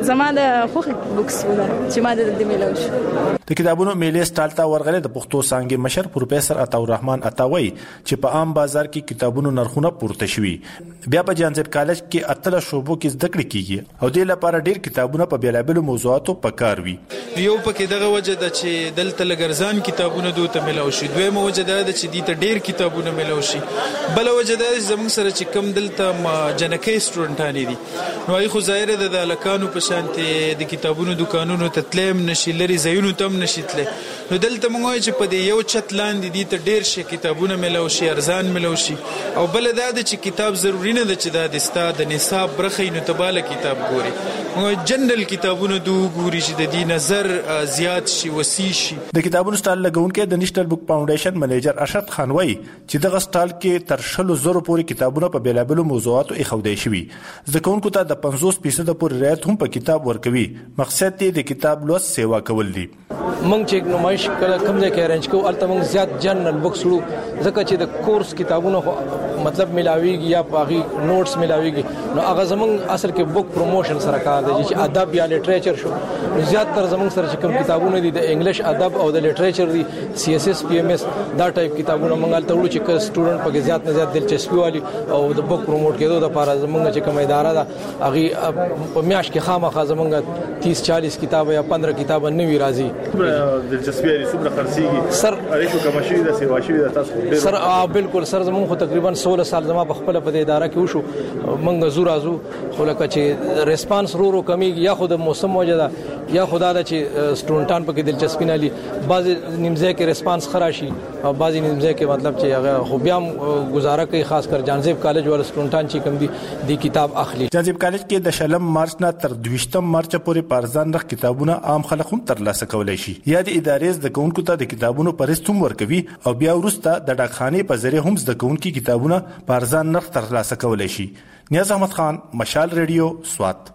Speaker 6: زما د خوخ بوکس ولا چې ما د دې ملو شو
Speaker 15: د کتابونو میلې سټال ته ورغله د پښتو څانګې مشر پروفیسور عطاء الرحمن عطاوي چې په عام بازار کې کتابونو نرخونه پورته شوي بیا په جانزیب کالج کې اتل شوبو کې زده کړې کیږي او د لپاره ډیر کتابونه په بیلابل موضوعاتو پکار وي
Speaker 16: یو پکې دغه وجه د چې دلته لګرزان کتابونه دوته ملو شي دویمه وجه د چې دې ډیر کتابونه ملو شي بل وجه د زموږ سره چې کم دلته جنکې سټوډنټان دي نو ای خو ظاهر ده د لکانو په شانته د کتابونو دکانونو تتلم نشي لري زینو تم نشیتله نو دلته موږ چې په دې یو چت لاندې دي ته ډیر شي کتابونه ملو شي ارزان ملو شي او بل دا چې کتاب ضروری نه ده چې د دستا د نصاب برخې نو تباله کتاب ګوري موږ جنرال کتابونه دو ګوري چې د دې نظر زیات شي وسیع شي
Speaker 15: د کتابونو سټال لګونکو د نېشنل بک فاونډیشن منیجر ارشد خان وایي چې دغه سټال کې تر شلو زرو پورې کتابونه په بیلابل موضوعاتو ایښودای شوي ځکهونکو ته د پنځوس فیصد پورې رعایت هم په کتاب ورکوي مقصد یې د کتاب لوست سیوا کول دي
Speaker 17: مونږ چې نمایش کله کوم ځای کې ارنج کوو الته مونږ زیات جنرال بوکس وړو ځکه چې د کورس کتابونو مطلب ملاويږي یا باغی نوټس ملاويږي نو هغه زمونږ اصل کې بوک پروموشن سره کار دی چې ادب یا لټریچر شو نو زیات تر زمونږ سره چې کوم کتابونه دي د انګلیش ادب او د لټریچر دي سی اس اس پی ام اس دا ټایپ کتابونه مونږ الته وړو چې سټوډنټ پکې زیات نه زیات دلچسپي والی او د بوک پروموټ کېدو لپاره زمونږ چې کوم اداره ده هغه په میاش کې خامخا زمونږ تیس چالیس کتاب یا پندرہ کتاب نوي راځي
Speaker 15: دلچسپي لري څومره خرڅيږي
Speaker 17: سر
Speaker 15: اړیکو کوم شي د سیوا شي د تاسو
Speaker 17: سر بالکل سر زمون خو تقریبا سولہ سال زما په خپل په اداره کې وشو منګ زور ازو خو لکه چې ریسپانس رو رو کمی یا خود موسم موجوده یا خدا د چې سټوډنټان په کې دلچسپي نه لري بعض نیمزه کې ریسپانس خراشي او بعض نیمزه کې مطلب چې هغه خو بیا گزاره کوي خاص کر جانزیب کالج ول سټوډنټان چې کوم دي د کتاب اخلي
Speaker 15: جانزیب کالج کې د شلم مارچ نه تر دویشتم مارچ پورې پارزان رخ کتابونه عام خلک هم ترلاسه کولای شي یا د ادارې د کوونکو ته د کتابونو پرستوم ورکوي او بیا ورسته د ډاکخانې په ذریعہ هم د کوونکو کتابونه پارزان نرخ ترلاسه کولای شي نیاز احمد خان مشال ریډیو سوات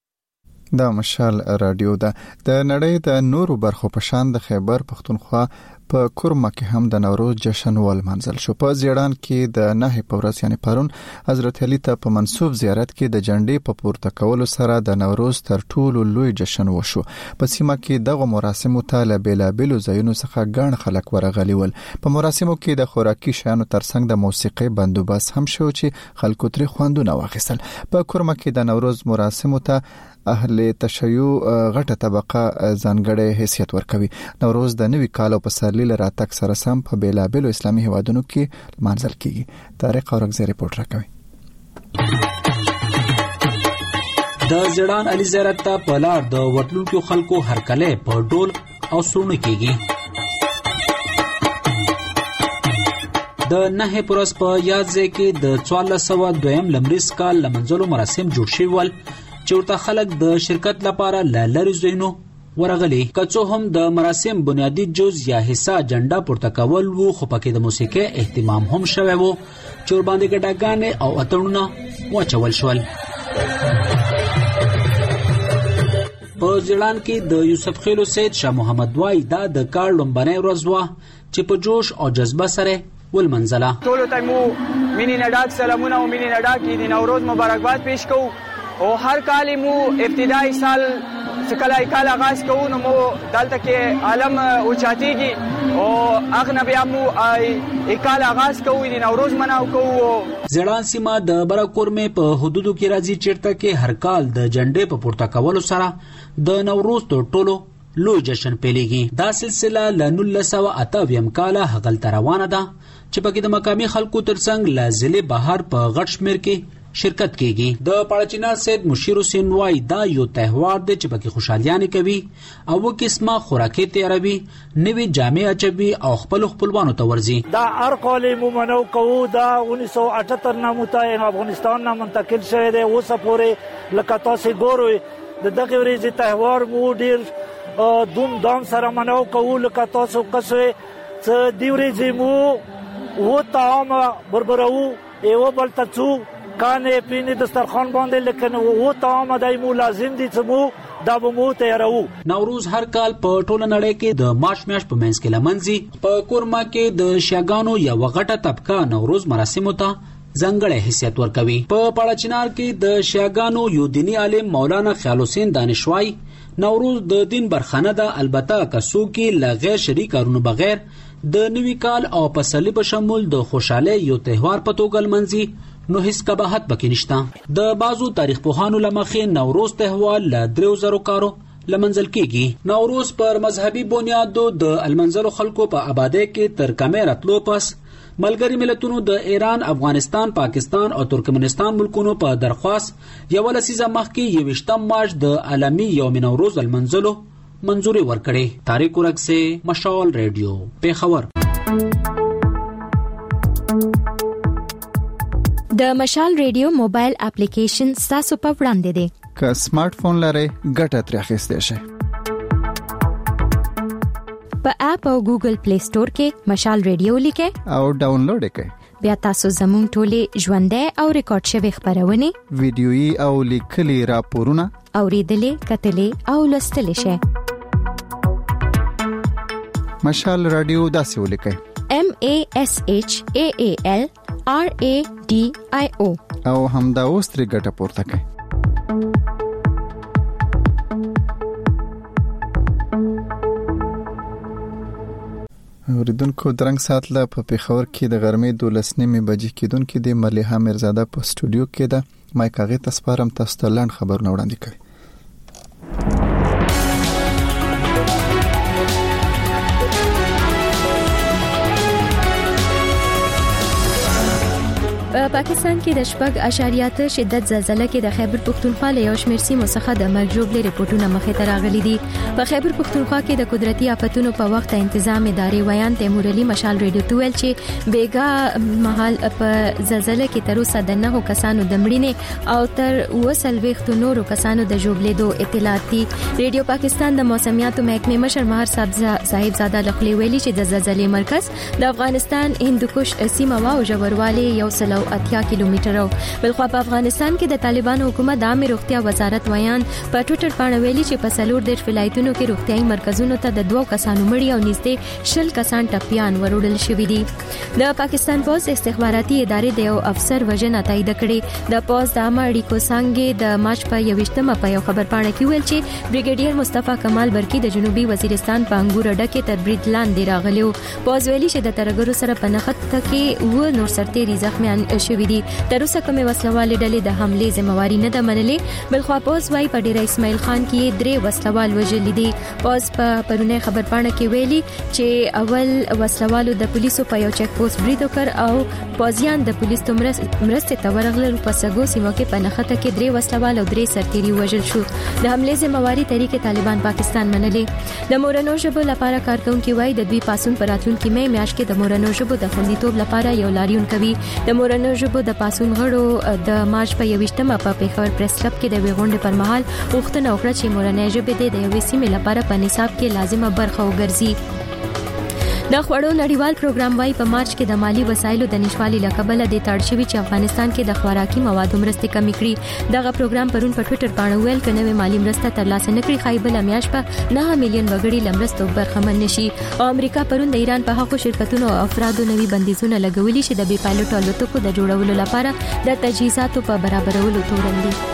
Speaker 1: دا مشال رادیو ده د نړۍ د نورو برخو په شان د خیبر پختونخوا په کورما کې هم د نوروز جشن ولمنځل شو په زیړان کې د نه په ورځ یعنی پرون حضرت علي ته په منسوب زیارت کې د جنډې په پورته کولو سره د نوروز تر ټولو لوی جشن وشو په سیمه کې دغه مراسمو ته له بیلابلو ځایونو څخه ګڼ خلک ورغلي ول په مراسمو کې د خوراکي شیانو ترڅنګ د موسیقي بندوبست هم شو چې خلکو ترې خوندونه واخیستل په کورما کې د نوروز مراسمو ته اهل تشیع غټه طبقه ځانګړی حیثیت ورکوي نوروز د نوي کال په سرلی راتګ سره سم په بیلابلو اسلامي هیوادونو کې منځل کیږي طارق اورغزی رپورت راکوي
Speaker 18: د زړان علي زیارت ته په لار د وټلونکو خلکو هرکله په ډول او سونه کیږي د نه پرس په یاد ځای کې د څوارلس سوه دویم لمریز کال لمنځلو مراسم جوړ شوي ول چې ورته خلک د شرکت لپاره له لرې ځایونو ورغلي که څه هم د مراسم بنیادی جز یا حصہ جنډا پورته کول وو خو پکې د موسیقي اهتمام هم شوی وو چې ورباندې ګډاګانې او اتڼونه واچول شول په ځلان کې د یوسف خیلو سید شاه محمد وای دا د کار لومبنۍ ورځ وه چې په جوش او جذبه سره ولمنځله
Speaker 19: ټولو ته مو مینې نه ډک سلامونه او مینې نه ډک د نوروز مبارکباد پیش کوو او هر کال مو ابتدایي سال چې کله کال آغاز کوو نو مو دلته کې عالم اوچاتېږي او هغه بیا مو کال آغاز کوو د نوروز مناو کوو
Speaker 18: زړان سیمه د برکورمې په حدودو کې راځي چیرته کې هر کال د جنډې په پورته کولو سره د نوروز تر ټولو لوی جشن پیلېږي دا سلسله له نولس سوه اته اویایم کاله هغلته روانه ده چې پکې د مقامي خلکو ترڅنګ له ضلع بهر په غټ شمېر کې شرکت کیږي د پاړچینا سید مشیر حسین وای دا یو تهوار دی چې پکې خوشالیانه کوي او و قسمه خوراکي تیاروي نوی جامع اچوي او خپل خپلوانو ته ورزي
Speaker 20: دا هر کال مو منو کوو دا انیس سو اٹھتر نه متای افغانستان نه منتقل شوی دی اوس پورې لکه تاسو ګورئ د دغه ورځې تهوار مو ډیر دوم دام سره منو کوو لکه تاسو کسوي چې دی ورځې مو و طعام بربرو ایو بل تڅو کانه پینې دسترخوان باندې لیکن و طعام دایمو لازم دي چې مو دا به مو تیارو
Speaker 18: نوروز هر کال په ټوله نړۍ کې د مارچ میاشت په منځ کې لمنځي په کورما کې د شیاګانو یا وغټه طبقه نوروز مراسمو ته ځانګړی حیثیت ورکوي. په پاړچنار کې د شیعاګانو یو دینی عالم مولانا خیال حسین دانشوای نوروز د دین برخانه ده، البته کسو کې لا غیر شریک کارونو بغیر د نوي کال او پسرلی په شمول د خوشاله یو تهوار په توګه لمانځي نو هیڅ قباحت پکې نشته. د بازو تاریخ پوهانو لمخې نوروز تهوار ل درو زرو کارو لمنځل کېږي. نوروز پر مذهبي بنیادو د المنځلو خلکو په آبادی کې تر کمې راتلو پس ملګری ملتونو د ایران، افغانستان، پاکستان او ترکمنستان ملکونو په درخواست یو لسیزه مخکې یوویشتم مارچ د عالمي یوم نوروز المنځلو منځوري ورکړې. طارق ورکسه، مشال ریډیو، پیښور.
Speaker 2: د مشال ریډیو موبایل اپلیکیشن تاسو په وړاندې دی.
Speaker 1: که سمارټ فون لرئ ګټه ترې اخیستئ شئ.
Speaker 2: په اپ او ګوګل پلی سٹور کې مشال ریډیو لیکئ
Speaker 1: او ډاونلوډ کړئ.
Speaker 2: بیا تاسو زموږ ټولې ژوندۍ او ریکارډ شوی خبرونه،
Speaker 1: ویډیويي او لیکلي راپورونه
Speaker 2: اوریدلې، کتلې او لوستلې شئ.
Speaker 1: مشال رادیو داسې ولیکئ:
Speaker 2: M A S H A A L R A D I O
Speaker 1: او همدا اوس ترې ګټه پورته کړئ. اوریدونکو درنګ سات لا په پیښور کې د غرمې دولس نیمې بجې کېدونکې د ملیحه میرزاده په سټوډیو کې ده. مایک هغه تاسو تاسو ته لاند خبرونه وړاندې کوي.
Speaker 2: په پاکستان کې د شپږ اشاریه ته شدت زلزلې کې د خیبر پختونخوا له یو شمېر سیمو څخه د مرګ ژوبلې رپورټونه مخې ته راغلي دي. په خیبر پختونخوا کې د قدرتي آفتونو په وخت تنظیم ادارې ویان تیمور علي مشال ریډیو ته ویل چې بیګا محل په زلزلې کې تر اوسه د نهو کسانو د مړینې او تر وسلويختو نورو کسانو د ژوبلې دوه اطلاعات دي. ریډیو پاکستان د موسمیاتو محکمې مشر مهر صاحب زاده لخوا ویلي چې د زلزلې مرکز د افغانستان هندوکش سیمه او ژوروالی یو سلو اتیا کیلومتر او بلخوا په افغانستان کې د طالبانو حکومت د عامه روغتیا وزارت ویان په ټوئیټر باندې ویلي چې په سلور د ولایتونو کې روغتيایي مرکزونو ته د دوه کسانو مړي او نږدې شل کسان ټپيان وروړل شوې دي. د پاکستان پولیس استخباراتي ادارې د یو افسر وژنه تایید کړې. د پولیس د عامه اړیکو څنګه د مارچ په یوویشتمه په یو خبر پاڼه کې ویل چې بریګیډیر مصطفی کمال برکی د جنوبي وزیرستان په انګور اډه کې تر برید لاندې راغلی و. پولیس ویلي چې د ترګرو سره په نخښت کې و نور سرتيري زخمیان شوې دي. تر اوسه کومه وسلوال ډلې د حمله ذمہواری نه ده منلې. بلخوا پولیس وايي په ډیر اسماعیل خان کې درې وسلوال وژل دي. پولیس په پرونه خبر پاڼه کې ویلي چې اول وسلوالو د پولیسو په یو چک پوسټ برید وکړ او پوزیان د پولیس تمرس مرسته تورغلل په سګو سیمه کې په نخښت کې درې وسلوال او درې سرتيري وژل شو. د حمله ذمہواری طریق طالبان پاکستان منلې. د مورنو ژبو لپاره کارکونکو وايي د دوی پاسون پر راتلونکي مې میاشت کې د مورنو ژبو د خوندیتوب لپاره یو لاریون کوي. د مورنو ژبو د پاسون غړو د مارچ په یوویشتمه په پیښور پریس کلب کې د ویغونډې پر مهال وختونه وکړه چې مورنۍ ژبې د یوې سیمې لپاره په نصاب کې لازمه برخه وګرځي. د خوړو نړیوال پروګرام وايي په مارچ کې د مالی وسایلو د نشوالي لکبله د تړشوي چې افغانستان کې د خوراکي موادو مرستې کمی کړي. دغه پروګرام پرون په ټوئیټر باندې ویل کنه وی مالی مرسته ترلاسه نکړي خایبل میاش په نه میلیون وګړي لمرستو برخمن نشي. او امریکا پرون د ایران په حقوقو شرکتونو او افرادو نوي بندیزونه لګولي چې د بي پایلوټ الوتکو د جوړولو لپاره د تجهیزاتو په برابرولو تورن دي.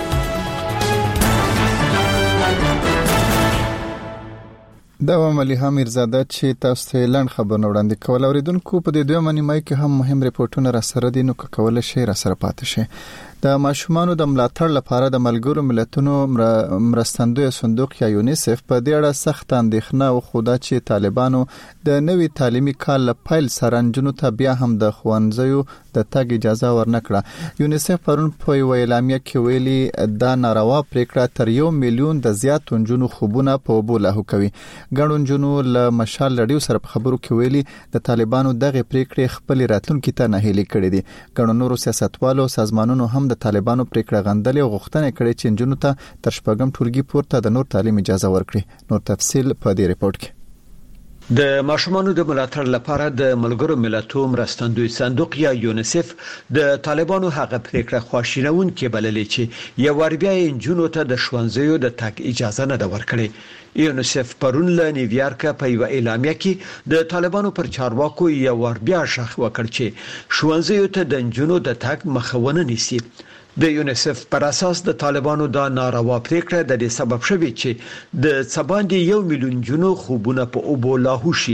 Speaker 1: دا و ملیحه میرزاده چې تاسو ته لاند خبرونه وړاندې کول. اوریدونکو په دې دوه منیمای کې هم مهم ریپورتونه را سره دي، نو کول شي را سره پاتې شي. د ماشومانو د ملاتړ لپاره د ملګرو ملتونو مرستندوی صندوق یا یونیسف په دې اړه سخت اندېښنه او خوده چې طالبانو د نوي تعلیمي کال لپاره سرنجونو ته بیا هم د خوانځیو د تګ اجازه ورنکړه. یونیسف پرون په یو اعلامیه کې ویلي دا ناروا پریکړه تر یو میلیون د زیات جنونو خوبونه په وبوله کوي. ګڼون جنو له مشال لړیو سره په خبرو کې ویلي د طالبانو دغه پریکړې خپل راتلونکي ته نه هلي کړې دي. ګڼون نورو سیاستوالو سازمانونو هم د طالبانو پریکړه غندلې او غوښتنه کړې چې جنونو ته تر شپږم ټولګي پورته د نور تعلیم اجازه ورکړي. نور تفصيل په دې ریپورت کې.
Speaker 21: د ماشومانو د ملاتړ لپاره د ملګرو ملتونو مرستندوی صندوق یا یونیسف د طالبانو هغه پریکړه خواشینون کې بللې چې یو ور بیا انجونو ته د ښوونځیو د تګ اجازه نه ده ورکړې. یونیسف پرون له نیویارک په یو اعلامیه کې د طالبانو پر چارواکو یو ور بیا شخ وکړ چې ښوونځیو ته د انجونو د تګ مخاونه نیسي. د یونیسف پر اساس د طالبانو دا ناروا پریکړه د دې سبب شوی چې د څباندې یو میلیون جنو خوبونه په اوبو لاهو شي.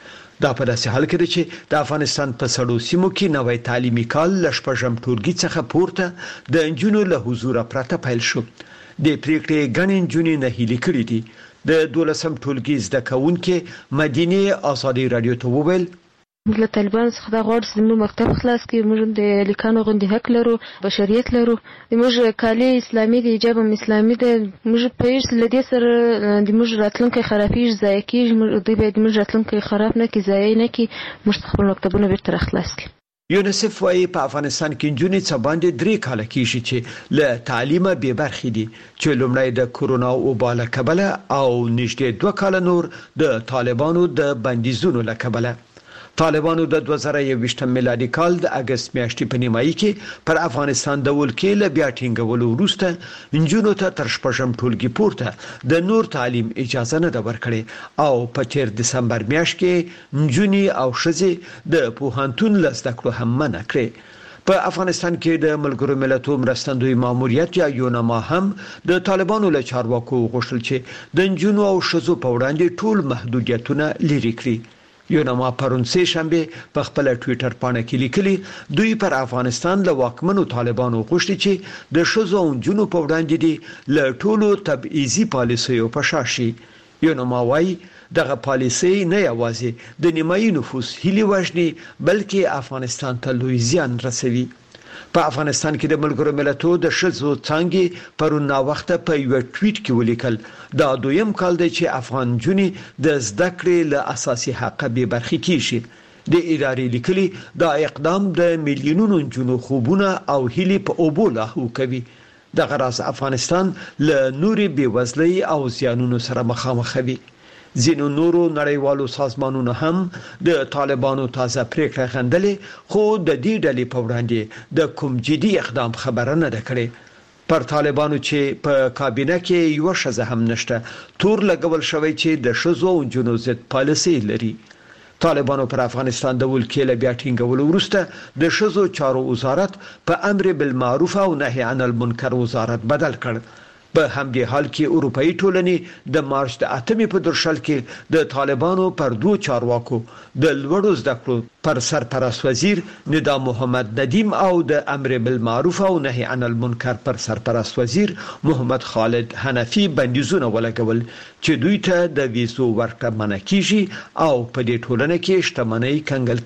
Speaker 21: دا په داسې حال کې چې د افغانستان په سړو سیمو کې نوې تعلیمي کال لشپږم ټولګي څخه پورته د انجونو له حضور پرته پیل شو. د پریکړې غنین جونې نه هلي کړې دي. د دولسم ټولګي زده کوونکې مدینه آزادي رادیو ته وویل
Speaker 22: موږ له طالبانو څخه دا غواړو چې موږ مکتب خلاص کړي، موږ د لیکانو غوندې حق لرو، بشریت لرو، موږ کالي اسلامي دي، حجاب هم اسلامي دی، موږ په هیڅ لدې سره د موږ راتلونکی خرابېږي، ضایع کېږي، دوی باید موږ راتلونکی خراب نه کړي، ضایع نه کړي، موږ خپل مکتبونه بیرته راخلاص کړي.
Speaker 21: یونیسف وايي په افغانستان کې نجونې څه باندې درې کاله کېږي چې له تعلیمه بې برخې دي، چې لومړی د کورونا وبا له کبله او نږدې دوه کاله نور د طالبانو د بندیزونو له کبله. طالبانو د دوه زره یوویشتم میلادي کال د اگست میاشتې په نیمایي کې پر افغانستان د ولکې له بیا ټینګولو وروسته نجونو ته تر شپږم ټولګي پورته د نور تعلیم اجازه نه ده ورکړې او په تیر دسمبر میاشت کې نجونې او ښځې د پوهنتون له زده کړو هم منع کړې. په افغانستان کې د ملګرو ملتونو مرستندوی ماموریت یا یونما هم د طالبانو له چارواکو غوښتل چې د نجونو او ښځو په وړاندې ټول محدودیتونه لرې کړي. یونما پرون سه شنبه په خپل ټوئیټر باندې کې لیکلي دوی پر افغانستان له واکمنو طالبانو غوښتي چې د شذو او جنو په وړاندې دي له ټولو تبعیضي پالیسیو په شاشي. یونما وايي دغه پالیسي نه یوازې د نیمایي نفوس هلي وژني بلکې افغانستان ته لوی زیان رسوي. په افغانستان کې د ملګرو ملتونو د شذو څنګه پرون نا وخت په یو ټویټ کې ولیکل دا دویم کال دی چې افغان جنې د زده کړې له اساسي حق به برخې کیږي. د ادارې لیکلي دا اقدام د میلیونونو جنو خوبونه او هلي په اوبو لاهو کوي. د غراس افغانستان له نوري بیوزلۍ او زیانونو سره مخامخ وي. ځینو نورو نړیوالو سازمانونو هم د طالبانو تازه پریکړه غندلې، خو د دې ډلې په وړاندې د کوم جدي اقدام خبره نه ده کړې. پر طالبانو چې په کابینه کې یو ښځه هم نشته تور لګول شوی چې د ښځو او نجونو ضد پالیسي لري. طالبانو پر افغانستان د ولکې له بیا ټینګولو وروسته د ښځو چارو وزارت په امر بالمعروف او نهي عن المنکر وزارت بدل کړ. په همدې حال کې اروپאי ټولنې د مارچ د اتمې په درشل کې د طالبانو پر دوه چارواکو د لوړو زده کړو پر سرپرست وزیر ندا محمد ندیم او د امر بالمعروف او نهي عن المنکر پر سرپرست وزیر محمد خالد حنفي بندیزونه ولګول چې دوی ته د ویزو ورکړه منع کیږي او په دې ټولنه کې شتمنۍ کنګل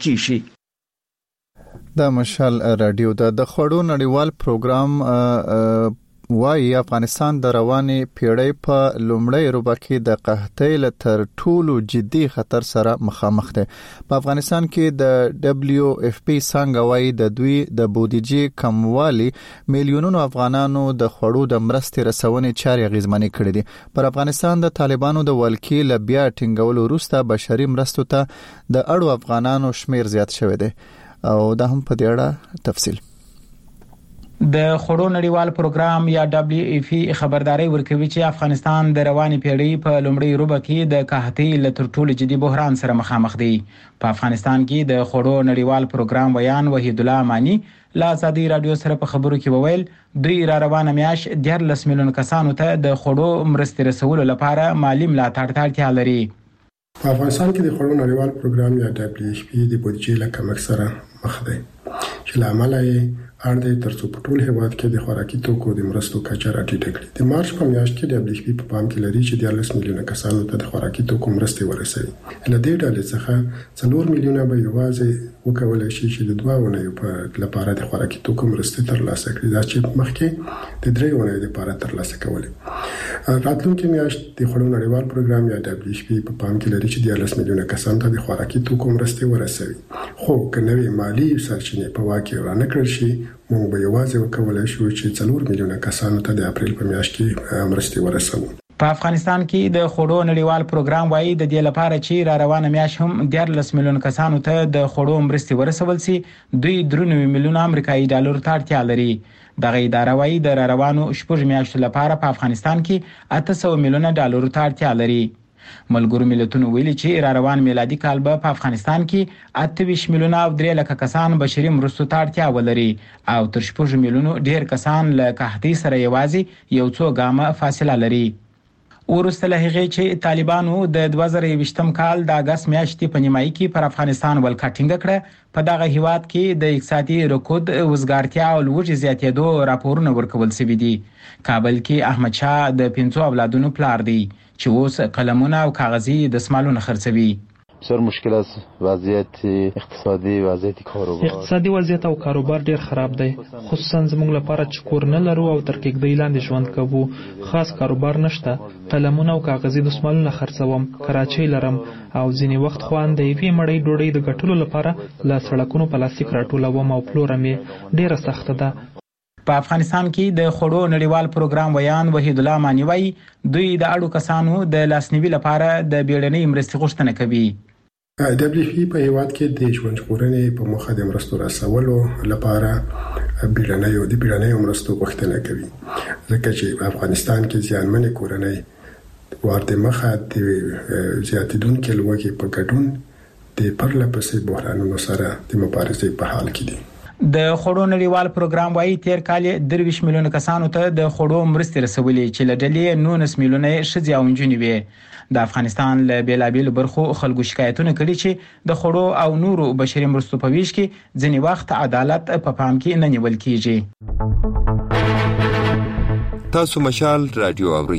Speaker 21: کیږي.
Speaker 1: د مشال رادیو د خړو نړیوال پروګرام وايي افغانستان د رواني پیړۍ په لومړۍ ربع کې د قحطۍ له تر ټولو جدي خطر سره مخامخ دی. په افغانستان کې د دبليو اف پی څنګه وايي د دوی د بودیجې کموالی میلیونونو افغانانو د خړو د مرستې رسونې چارې غیزمنې کړې دي. پر افغانستان د طالبانو د ولکې له بیا ټینګولو وروسته بشري مرستو ته د اړو افغانانو شمیر زیات شوی دی او دا هم په دې اړه تفصیل.
Speaker 23: د خړو نړیوال پروګرام یا دبليو اف پی خبرداري ورکوي چې افغانستان د رواني پیړۍ په لومړۍ ربع کې د قحطۍ له تر ټولو جدي بحران سره مخامخ دی. په افغانستان کې د خړو نړیوال پروګرام ویان وحید الله امانی لا آزادي رادیو سره په خبرو کې وویل دوی را روانه میاش دیارلس میلیون کسانو ته د خړو مرستې رسولو لپاره مالی ملاتړ ته اړتیا لري.
Speaker 24: په افغانستان کې د خړو نړیوال پروګرام یا دبليو اف پی د بودیجې له کمښت سره مخ دی چې لامل یې اړ دی ترڅو په ټول هیواد کې د خوراکي توکو د مرستو کچه راټیټه کړي. د مارچ په میاشت کې دبليو اف پی په پام کې لري چې دیارلس میلیونه کسانو ته د خوراکي توکو مرستې ورسوي. له دې ډلې څخه څلور میلیونه به یوازې وکولای شي چې د دوه اونیو په لپاره د خوراکي توکو مرستې ترلاسه کړي، دا چې مخکې د درې اونیو لپاره ترلاسه کولې. راتلونکي میاشت د خړو نړیوال پروګرام یا دبليو اف پی په پام کې لري چې دیارلس میلیونه کسانو ته د خوراکي توکو مرستې ورسوي. خو که نوې مالی سرچینې په واقع ورانه کړل شي موږ به یوازې وکولای شو چې څلور میلیونه کسانو ته د اپریل په میاشت کې مرستې ورسوو.
Speaker 23: په افغانستان کې د خوړو نړیوال پروګرام وايي د دې لپاره چې را روانه میاشت هم دیارلس میلیون کسانو ته د خوړو مرستې ورسول سي دوی درې میلیون امریکایي ډالر ته اړتیا لري. دغه اداره وايي د را روانو شپږ میاشتو لپاره په افغانستان کې اته سوه میلیون ډالر ته اړتیا لري. ملګرو ملتونو ویلي چې را روان میلادي کال به په افغانستان کې اته ویشت میلیونه او درې لکه کسان بشري مرستو ته اړتیا ولري او تر شپږ میلیونو ډیر کسان له قحطۍ سره یوازې یو څو ګامه فاصله لري. ورسته له هغې چې طالبانو د دوه زره یوویشتم کال د اګست میاشتې په نیمایي کې پر افغانستان ولکه ټینګه کړه په دغه هیواد کې د اقتصادي رکود وزګارتیا او لوږې زیاتېدو راپورونه ورکول شوي دي. کابل کې احمد شاه د پنځو اولادونو پلار دی چې اوس قلمونه او کاغذي دستمالونه خرڅوي.
Speaker 3: بسیار مشکل است وضعیت اقتصادي وضعیت کاروبار
Speaker 4: اقتصادي وضعیت او کاروبار ډیر خراب دی خصوصا زموږ لپاره چې کور نه لرو او تر کېږدۍ لاندې ژوند کوو خاص کاروبار نشته قلمونه او کاغذي دستمالونه خرڅوم کراچۍ لرم او ځینې وخت خو ان د یوې مړۍ ډوډۍ د ګټلو لپاره له سړکونو پلاستیک راټولوم او پلوره مې ډیره سخته ده.
Speaker 23: په افغانستان کې د خوړو نړیوال پروګرام ویان وحید الله مانی وایي دوی د اړو کسانو د لاسنیوي لپاره د بیړنۍ مرستې غوښتنه کوي.
Speaker 24: دبليو اف پی په هیواد کې د ژوند ژغورنې په موخه د مرستو رسولو لپاره بیړنۍ او د بیړنۍ مرستو غوښتنه کوي ځکه چې افغانستان کې ځانمنې کورنۍ ورته مخه د زیاتیدونکو لوږې په ګډون د پرله پسې بحرانونو سره د مبارزې په حال کې دي.
Speaker 23: د خوړو نړیوال پروګرام وايي تیر کال درویش میلیون کسانو ته د خوړو مرستې رسولې چې له ډلې نولس میلیونه ښځې او نجونې وې. د افغانستان له بیلابیلو برخو خلکو شکایتونه کړي چې د خوړو او نورو بشري مرستو په ویش کې ځینې وخت عدالت په پام کې نه نیول کیږي.
Speaker 7: تاسو مشال رادیو اورئ.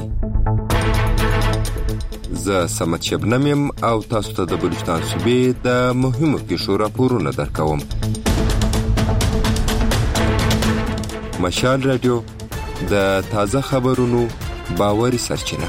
Speaker 7: زه سمت شبنم یم او تاسو ته د بلوچستان صوبې د مهمو پیښو راپورونه درکوم. مشال رادیو د تازه خبرونو باوري سرچینه.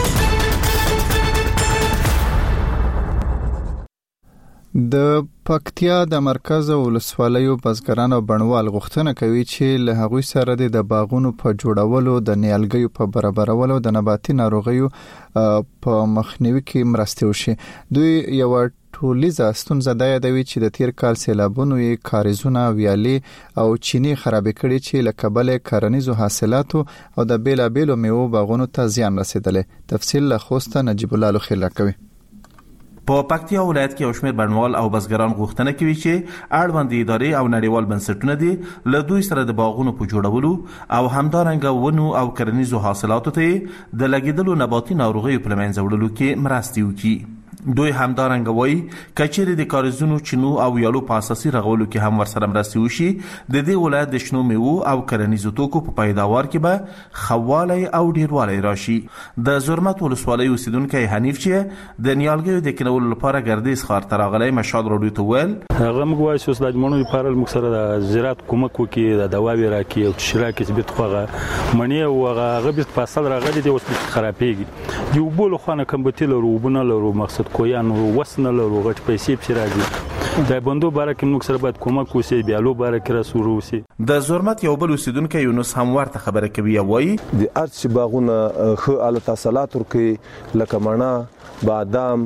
Speaker 1: د پکتیا د مرکز ولسوالیو بزګران او بڼوال غوښتنه کوي چې له هغوی سره د باغونو په جوړولو د نیالګیو په برابرولو د نباتي ناروغیو په مخنیوي کې مرسته وشي. دوی یو ټولیزه ستونزه دا یادوي چې د تیر کال سیلابونو یې کاریزونه ویالې او چینی خراب کړي چې له کبله کرنیزو حاصلاتو او د بیلابیلو میوو باغونو ته زیان رسیدلی. تفصیل له خوست نجیب الله لخیلا کوي.
Speaker 8: په پکتیا ولایت کې اوشمیر بڼوال او بزګران غوښتنه کوي چې اړوند ادارې او نړیوال بنسټونه دي له دوی سره د باغونو په جوړولو او همدارنګه ونو او کرنیزو حاصلاتو ته د لګیدلو نباتي ناروغیو په منځ وړلو کې مرسته وکړي. دوی همدارنګه وایي کچېرې د کاریزونو چینو او ویالو په اساسي رغولو کې هم ورسره مرسته وشي د دې ولایت د شنو میوو او کرنیزو توکو په پیداوار کې به خوالی او ډیروالی راشي. د زرمت ولسوالۍ اوسیدونکی حنیف چې د نیالګیو د کینولو لپاره ګردیز ښار ته راغلی مشال راډیو ته وویل
Speaker 14: هغه موږ وایو چې اوس د اجمنو لپاره موږ سره د زراعت کومک وکړي د دواوې راکړي او چې راکړي چې بیت خوغه منی او هغه بیت فاصل راغلي دی اوس بیت خرابېږي دی وبو له خانه کمبتي لرو وبونه لرو مقصد کویان وسنه لرو غټ پیسې په راځي د بندو بارک موږ سره باید کومک وسی بیالو بارک را سوروسی.
Speaker 8: د زرمت یو بل اوسیدونکو یونس هم ورته خبره کوي وایي
Speaker 25: د ارچ باغونه خو ال تحصیلات ورکي لکه مڼه بادام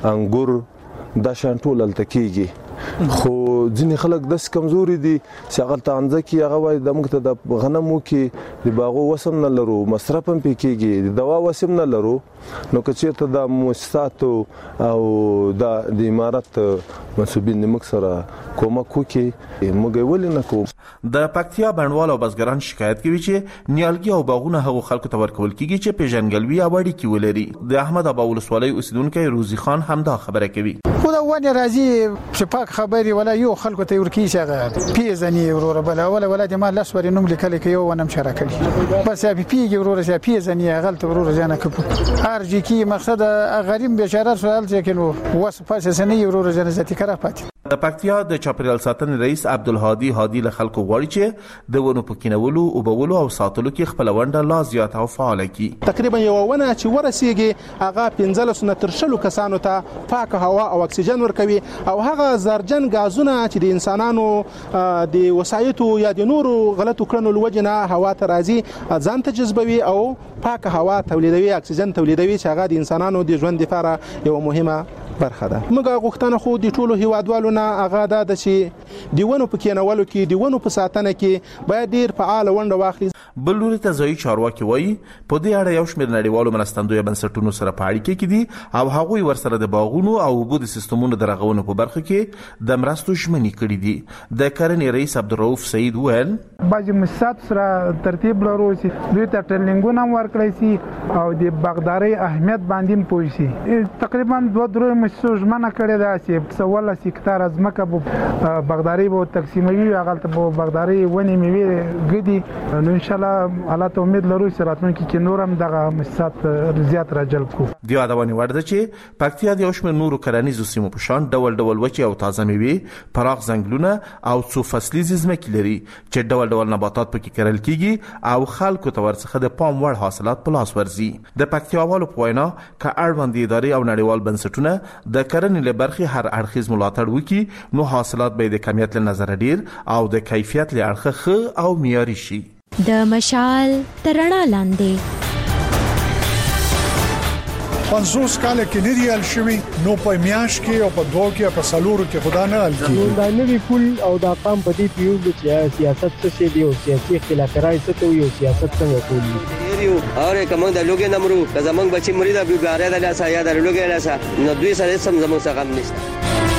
Speaker 25: انګور د شانټول التکیږي خو ځینې خلک د کمزوري دي چې هغه تانځه کې هغه وای د موږ ته د غنمو کې د باغو وسم نه لرو مصرف هم پکېږي د دوا وسم نه لرو نو که چیرته د مؤسسات او د امارات مسؤلین موږ سره کومک وکړي موږ ولې نه کوو.
Speaker 8: د پکتیا بڼوال او بزګران شکایت کوي چې نیالګي او باغونه هغو خلکو ته ورکول کیږي چې پیژنګلوي او اړیکې ولري. د احمد ابا ولسوالۍ اوسیدونکی روزي خان هم دا خبره کوي.
Speaker 26: خو دا ونه راځي چې پاک خبري ولا یو خلکو ته ورکی چې پیژني ورور بل ولا ولا د ما لاسوري نوم لیکل کې یو ونم شراکړي بس بي پیږي ورور چې پیژني غلط ورور جنا کوي ارجی کی مقصد غریب بیچاره سوال چې کنو وس پاسه سنې ورور جنا ذاتی کړه پات
Speaker 8: د پکتیا د چاپیریال ساتنې رئیس عبدالهادي هادي له خلکو غواړي چې د ونو په کینولو او بولو او ساتلو کې خپل ونډه لا زیات او فعال کړي.
Speaker 5: تقریبا یو ونه چې ورسیږي هغه پنځلس نه تر شلو کسانو ته پاک هوا او اکسیجن ورکوي او هغه زرجن غازونه چې د انسانانو د وسایطو یا د نورو غلطو کړنو لوجنه هوا ته راځي ځان ته جذبوي او پاک هوا تولیدوي، اکسیجن تولیدوي چې هغه د انسانانو د ژوند لپاره یو مهمه برخه ده. موږ غوښتنه خو د ټولو هیوادوالو نه هغه ده چې د ونو په کینولو کې د ونو په ساتنه کې باید ډیر فعال ونډه واخلي.
Speaker 8: بل لوري ته ځایي چارواکي وایي په دې اړه یو شمېر نړیوالو مرستندویه بنسټونو سره په اړیکه کې دي او هغوی ورسره د باغونو او اوبو د سیستمونو د رغونې په برخه کې د مرستو ژمنې کړي دي. د کرنې رئیس عبدالرؤف سعید وویل
Speaker 9: بعضې مؤسسات سره ترتیب لرو چې دوی ته ټریننګونه هم ورکړی سي او د باغدارۍ اهمیت باندې هم پوه سي. تقریبا دوه درې مؤسسو ژمنه کړې ده چې څوارلس هکتاره ځمکه به باغدارۍ به ورتقسیموي، هغلته به باغدارۍ ونې میوې ږدي. نو انشاءالله الله ته امید لرو چې راتلونکي کې نور هم دغه مؤسسات زیات راجلب کړو.
Speaker 8: د یادونې وړ ده چې پکتیا د یو شمېر نورو کرنیزو سیمو په شان ډول ډول وچې او تازه میوې، پراخ ځنګلونه او څو فصلیزې ځمکې لري چې ډول ډول نباتات پکې کرل کیږي او خلکو ته ورڅخه د پام وړ حاصلات په لاس ورځي. د پکتیاوالو په وینا که اړوندې ادارې او نړیوال بنسټونه د کرنې له برخې هر اړخیز ملاتړ وکړي نو حاصلات به د کمیت له نظره ډیر او د کیفیت له اړخه ښه او معیاري شي.
Speaker 2: د مشال تر رڼا لاندې
Speaker 10: پنځوس کاله کې نه دی حل شوی، نو په میاش کې او په دوه کې په سلورو کې خدا نه حل کیږي.
Speaker 11: دا نوی پول او دا قام په دې پیو چې سیاست څه شي دی او سیاسي اختلافات څه کوي او سیاست څنګه کوي.
Speaker 12: یو اوره کوم د لوګي نمرو که زمنګ بچی مرید ابو ګاره د لاسه یا د لوګي لاسه نو دوی سره سم زموږ څخه غم نشته.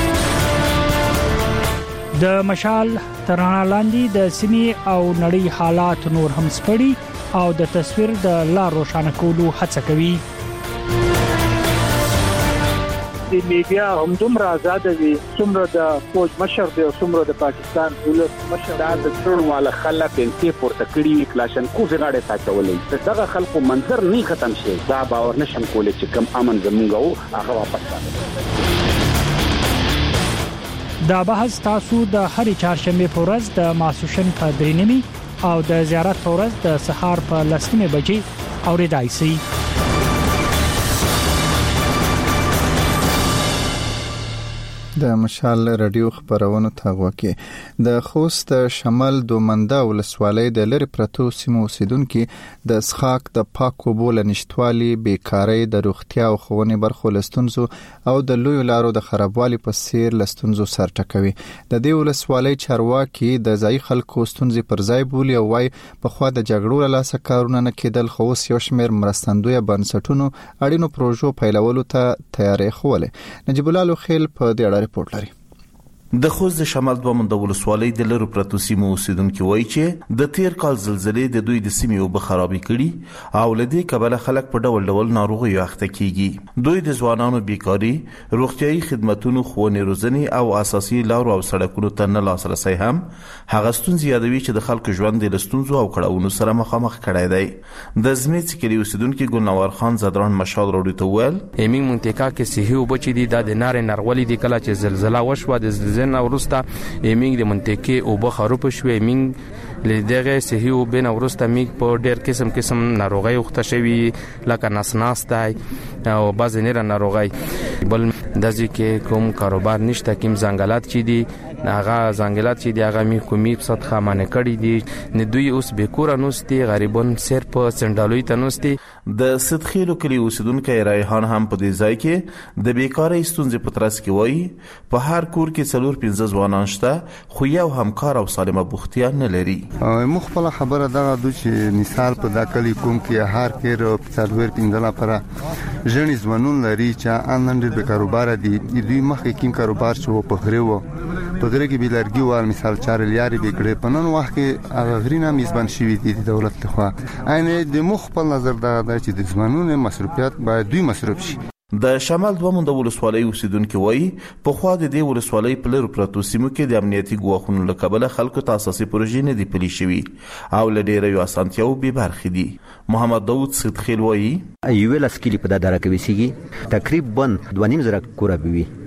Speaker 13: د مشال تر رڼا لاندې د سیمې او نړۍ حالات نور هم سپړي او د تصویر د لار روښانه کولو هڅه کوي.
Speaker 11: د میډیا هم دومره آزاد دي څومره د فوج مشر دی او څومره د پاکستان ولس مشر.
Speaker 27: دا د څړنواله خلک انتي پورته کړي کلاشن کو زغاړه تاچولې دغه خلکو منظر نه ختم شي. دا باور نشم کولای چې کم امن زمونږ هغه واپس راځي.
Speaker 13: دا بحث تاسو د هرې چهارشنبه په ورځ د ماسوشن په درې نیمې او د زیارت په ورځ د سهار په لس نیمې بجې اوریدای شئ.
Speaker 1: د مشال رادیو خبرونو ته غوږی. د خوست شمال دومنده ولسوالۍ د لری پرتو سیمو اوسیدونکو د اسخاک د پاکو بول نشټوالي، بیکاری، د روغتیا او ښوونې برخو لستونزو او د لوی لارو د خرابوالي په سیر لستونزو سر ټکوي. د دې ولسوالۍ چارواکي د ځای خلکو ستونزې پر ځای بولي او وايي په خوا د جګړو له لاسه کارونه نه کېدل، خو اوس یو شمېر مرستندویه بنسټونو اړینو پروژو پیلولو ته تیارې ښولې. نجیب الله لوخیل په دې اړه رپورټ لري.
Speaker 8: د خوست د شمال دومنده ولسوالۍ د لرو پرتو سیمو اوسیدونکو وایي چې د تیر کال زلزلې د دوی د سیمې اوبه خرابې کړي او لدې کبله خلک په ډول ډول ناروغیو اخته کیږي. دوی د ځوانانو بیکاری، روغتیايي خدماتونو، ښوونې روزنې او اساسي لارو او سړکونو ته نه لاسرسی هم هغه ستونزې یادوي چې د خلکو ژوند د لستونزو او کړاوونو سره مخامخ کړی دی. د زمیت کلی اوسیدونکو ګلنوار خان زدران مشال راډیو ته وویل
Speaker 28: ایمین منطقه کې صحي اوبه چې دي د نار نرولې د کله چې زلزلہ وشوه د زلزلې ورسته ایمینګ د منطقې اوبه خراب شوه. ایمینګ لدغه صحي او بین ورسته میګ په ډېر قسم قسم ناروغي وخته شوی لکه نسناستای او بعض نه ناروغي. بل دځي کې کوم کاروبار نشته، کوم ځنګلات چې دي هغه ځنګلات چې دی هغه می کومي صد خامانه کړی دي. نه دوی اوس به کور انوستي غریبون سر په سندالوي تنوستي.
Speaker 8: د صدخیلو کلی اوسیدونکو ریحان هم په دې ځای کې د بیکاری ستونزې په ترڅ کې وایي په هر کور کې څلور پنځه ځوانان شته خو یو همکار او سالمه بوختیا نه لري.
Speaker 29: مخبل خبره دا د چې مثال په داخلي کوم کې هر کې څلور پنځه لپاره ژوند ځوانون لري چې انلاین د کاروبار دي. دوی مخکې کوم کاروبار چې په خریو په دغه کې بلارګي وال مثال چار لیاري بګړې په نن وخت کې هغه غرینا میزبان شوی دي د دولت لخوا. عینه د مخبل نظر دا چې د ځوانونو مصرفيات باید دوی مصرف شي.
Speaker 8: د شمال دومنده ولسوالۍ اوسیدونکو وایي په خوا د دې ولسوالۍ په لرو پرتو سیمو کې د امنیتي ګواښونو له کبله خلکو ته اساسي پروژې نه دي پلي شوي او له ډېرو اسانتیاو بې برخې دي. محمد داود صدخیل وایي
Speaker 30: یو لاس کلی په دره کې وسیږي تقریبا دوه نیم زره کور به وي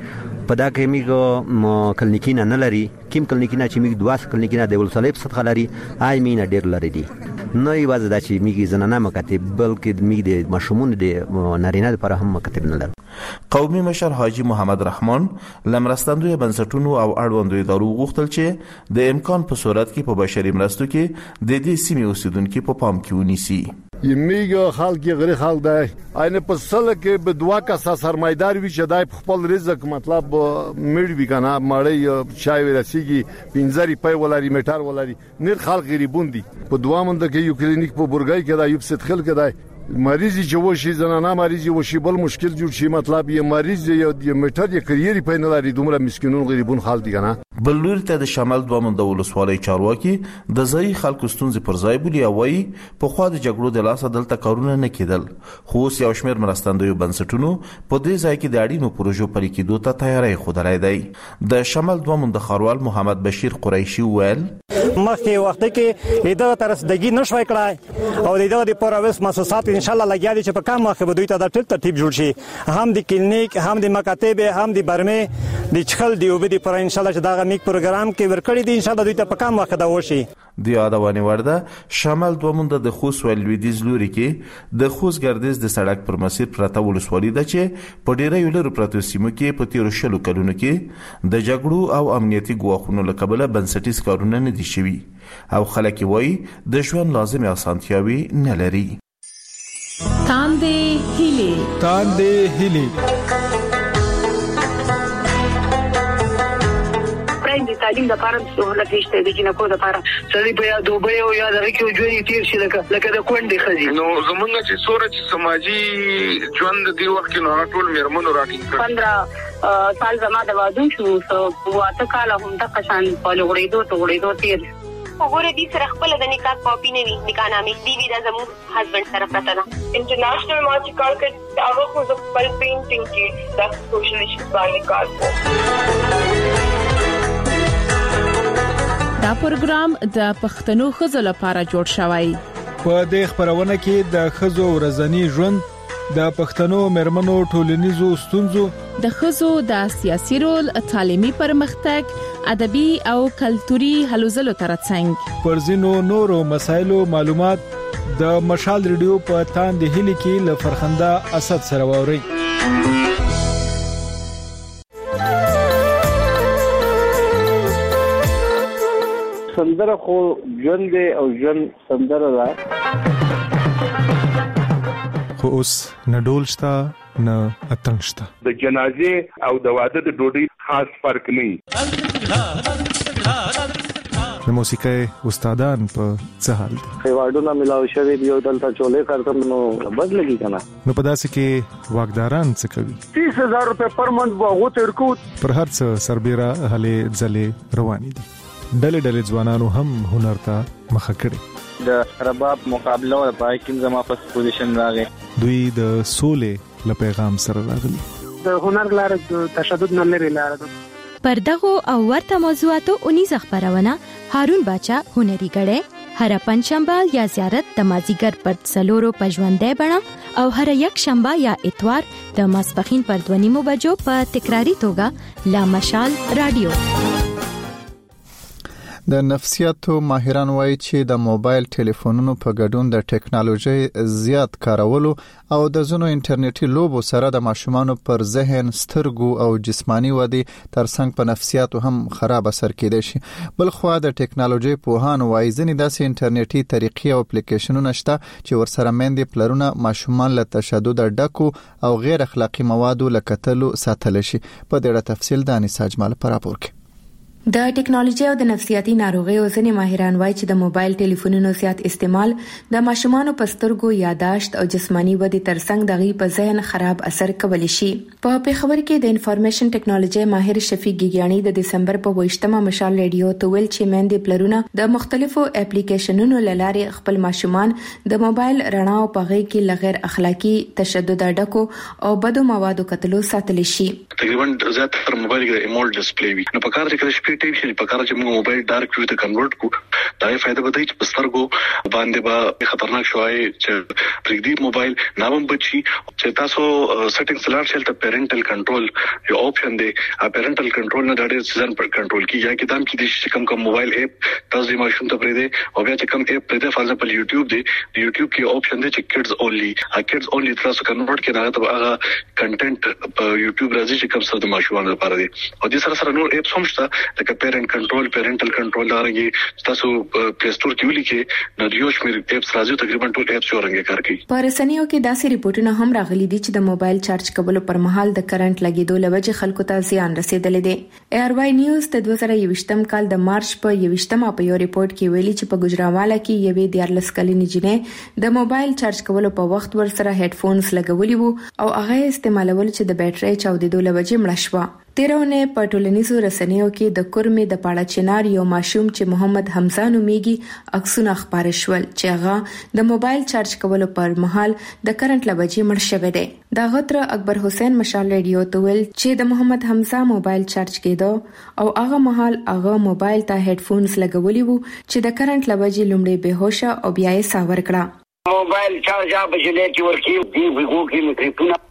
Speaker 6: په دا کې میګ کلینیکونه نه لري کوم کلینیکونه چې میګ دواس کلینیکونه د ولسلیب سطح لري آی مینه ډیر لري دي نه یوازې دا چې میګ زنانه مکاتب بلکې میګ د مشمون د نارینه لپاره هم مکاتب نه لري.
Speaker 8: قومي مشر حاجی محمد رحمان لمرستندوی بنسټونو او اړوندو ادارو غوښتل چې د امکان په صورت کې په بشري مرستو کې د دې سیمې اوسیدونکو په پام کې ونیسي.
Speaker 15: یمیګه خلک غری خلک دی اینه په سله کې به دوا کا سرمایدار وي چې دای خپل رزق مطلب مړ وی کنه مړی چای ورسیږي پنځري پي ولاري میټر ولاري نیر خلک غریبون دي په دوا مند کې یو کلینیک په برګای کې دا یو ست خل کې دی مریض چې وشي زنانه مریض وشي بل مشکل جوړ شي مطلب یې مریض یو میټر یې کریری په نه لري دومره مسکینون غریبون خلک دي کنه.
Speaker 8: بل لوري ته د شمال دوه مند ولسوالۍ چارواکي د ځای خلکو ستونزې پر ځای بولي او وايي په خوا د جګړو د لاسه دلته کارونه نه کېدل خو یو شمېر مرستندوی بنسټونو په دې ځای کې د اړینو پروژو پلي کېدو ته تیاری خودلای دی. د شمال دوه مند خاروال محمد بشیر قریشي ویل
Speaker 16: مخکې وخت کې دا ترسدګي نشوي کړای او د دې پروس مؤسسات ان شاء الله لګیا دي چې په کوم مخه به دوی ته د ټل ترتیب جوړ شي هم د کلینیک هم د مکاتب هم د برمه د چخل دی او به د پر ان شاء الله چې دا میک پروګرام کې ورکړی دي ان شاء الله دوی ته په کوم مخه دا وشي.
Speaker 8: د یادونه ورده شمال دوه مند د خوست ول لویدیز لوري کې د خوست ګردیز د سړک پر مسیر پرته ولسوالۍ ده چې په ډیره یو لرو پرته سیمو کې په تیر شلو کلونو کې د جګړو او امنیتي ګواښونو له کبله بنسټیز کارونه نه دي شوي او خلک وایي د ژوند لازمي اسانتیاوي نه لري.
Speaker 17: تاندې هیلې
Speaker 18: تاندې هیلې
Speaker 19: د تعلیم د پاره سہولت نشته د جنکو د پاره سړي په یاد دوبه او یاد راکې ژوند تیر شي لکه لکه د کونډې خزي
Speaker 20: نو زمونږ چې سورج سماجی ژوند دی وخت نو ټول میرمنو راټینګ
Speaker 19: پندرہ سال زما د وادو شو واته کال هم د قشان په لوړېدو ته وړېدو تیر
Speaker 21: وګوره دې سره خپل د نکاح کاپی نه وی نکاح نامې دی وی د زمو هسبند سره پراته ده.
Speaker 22: انټرنیشنل مارچ کال کې هغه خو د خپل پینټینګ کې د سوشل ایشوز باندې کار کوي.
Speaker 17: دا پروګرام د پښتنو خزو لپاره جوړ شوی.
Speaker 18: په دې خبرونه کې د خزو ورځنی ژوند د پښتنو مرمنو ټولنیزو ستونزو
Speaker 17: د خزو د سیاسي رول تعلیمي پرمختګ ادبي او کلتوري هلو ځلو ترڅنګ
Speaker 18: پر ځینو نورو مسایلو معلومات د مشال ریډیو په تاندې هلي کې ل فرخنده اسد سره ووري.
Speaker 11: سندره خو ژوند او ژوند سندره ده
Speaker 18: خو اوس نه ډول شته نه اتنګ شته.
Speaker 20: د جنازې او د واده د ډوډۍ خاص فرق نه.
Speaker 18: د موسیقي استادان په څه حال دي؟
Speaker 11: ایوارډونه ملاوي شوی دی او دلته چولې کارتم نو بد لګي کنه.
Speaker 18: نو په داسې کې واګداران څه کوي؟
Speaker 11: تیس هزار روپے پر منټ وغو تر کو
Speaker 18: پر هر څه سربېره هلې ځلې روانې دي. ډلې ډلې ځوانانو هم هنر ته مخه کړي.
Speaker 30: د رباب مقابله او پای کې زما په پوزیشن راغی.
Speaker 18: دوی د سولې له پیغام سره راغلي.
Speaker 19: د هنر لار د تشدد نه لري لار ده.
Speaker 2: پر دغه او ورته موضوعاتو اونیز خبرونه هارون باچا هنري غړې هر پنځشنبه یا زیارت د مازیګر پر څلورو پښوندې بڼه او هر یک شنبه یا اتوار د ماسپخین پر دوه نیمو بجو په تکراری توګه لا مشال رادیو.
Speaker 1: د نفسیاتو ماهران وایي چې د موبایل ټلیفونونو په ګډون د ټکنالوژي زیات کارولو او د زونو انټرنیټي لوبو سره د ماشومانو پر ذهن، سترګو او جسمانی ودی ترڅنګ په نفسیاتو هم خراب اثر کېدای شي. بل خو د ټکنالوژي پوهان وایي ځینې داسې انټرنیټي طریقې او اپلیکیشنونه شته چې ورسره مېندې پلرونه ماشومان له تشدد ډکو او غیر اخلاقی موادو لکتلو ساتل شي. په دې اړه تفصیل د انیسا اجمل پر راپور کې.
Speaker 31: د ټکنالوژي او د نفسیاتي ناروغیو ځینې ماهران وایي چې د موبایل ټلیفونونو زیات استعمال د ماشومانو په سترګو، یاداشت او جسمانی ودې ترڅنګ د غي په ذهن خراب اثر کولی شي. په پیښور کې د انفارمیشن ټکنالوژي ماهر شفیق ګیګیانی د دسمبر په ویشتمه مشال ریډیو ته ویل چې مېندې پلرونه د مختلفو اپلیکیشنونو لارې خپل ماشومان د موبایل رڼا او پغې کې لغیر اخلاقی تشدد ډکو او بدو موادو کتلو ساتل شي.
Speaker 32: تقریبا زیاتره موبایل کې د ایمول ډسپلی وي، نو په کار کې
Speaker 3: ډسپلی ټایپ شي په کار چې موږ موبایل ډارک ویو ته کنورټ کو دا یې فائدہ بدای چې پسترګو باندې به خطرناک شوی چې پرېږدي موبایل نامم بچي چې تاسو سیټینګز لار شل ته پیرنټل کنټرول یو اپشن دی ا پیرنټل کنټرول نه ډاډه سیزن پر کنټرول کی یا کې دام کې د شکم کوم موبایل اپ تاسو د ماشوم ته پرې دی او بیا چې کوم اپ پرې دی فار ایگزامپل یوټیوب دی د یوټیوب کې اپشن دی چې کډز اونلی ا کډز اونلی تاسو کنورټ کې دا ته هغه کنټینټ په یوټیوب راځي چې کوم څه د ماشومان لپاره دی او د سره سره نور اپس هم شته لکه پیرنټ کنټرول پیرنټل کنټرول لارنګي تاسو پلی سٹور کې ولیکې نو دیوش مې اپس راځي تقریبا ټول اپس ورنګ کار کوي
Speaker 31: په رسنیو کې داسې ریپورتونه هم راغلي دي چې د موبایل چارج کولو پر مهال د کرنٹ لګیدو لوجه خلکو ته زیان رسیدلې دي. اے آر واي نیوز د دوه زره یوویشتم کال د مارچ په یوویشتمه په یو ریپورت کې ویلي چې په ګجراواله کې یوې دیارلس کلنې جنې د موبایل چارج کولو په وخت ور سره هډفونز لګولي وو او هغه استعمالول چې د بیټرۍ چاودېدو لوجه مړه شوه. تیرونه په ټولنیزو رسنیو کې د کورمې د پاړه چنار یو ماشوم چې محمد حمزه نومیږي عکسونه خبره شول چې هغه د موبایل چارج کولو پر مهال د کرنٹ لوجې مړ شوی دی. دا غتر اکبر حسین مشال ریډیو ته ویل چې د محمد حمزه موبایل چارج کېدو او هغه مهال هغه موبایل ته هډفونز لګولي وو چې د کرنٹ لوجې لومړی بهوشه او بیا یې ساور کړه.
Speaker 4: موبایل چارج به جلې کې ورکی دی وګو کې میکروفون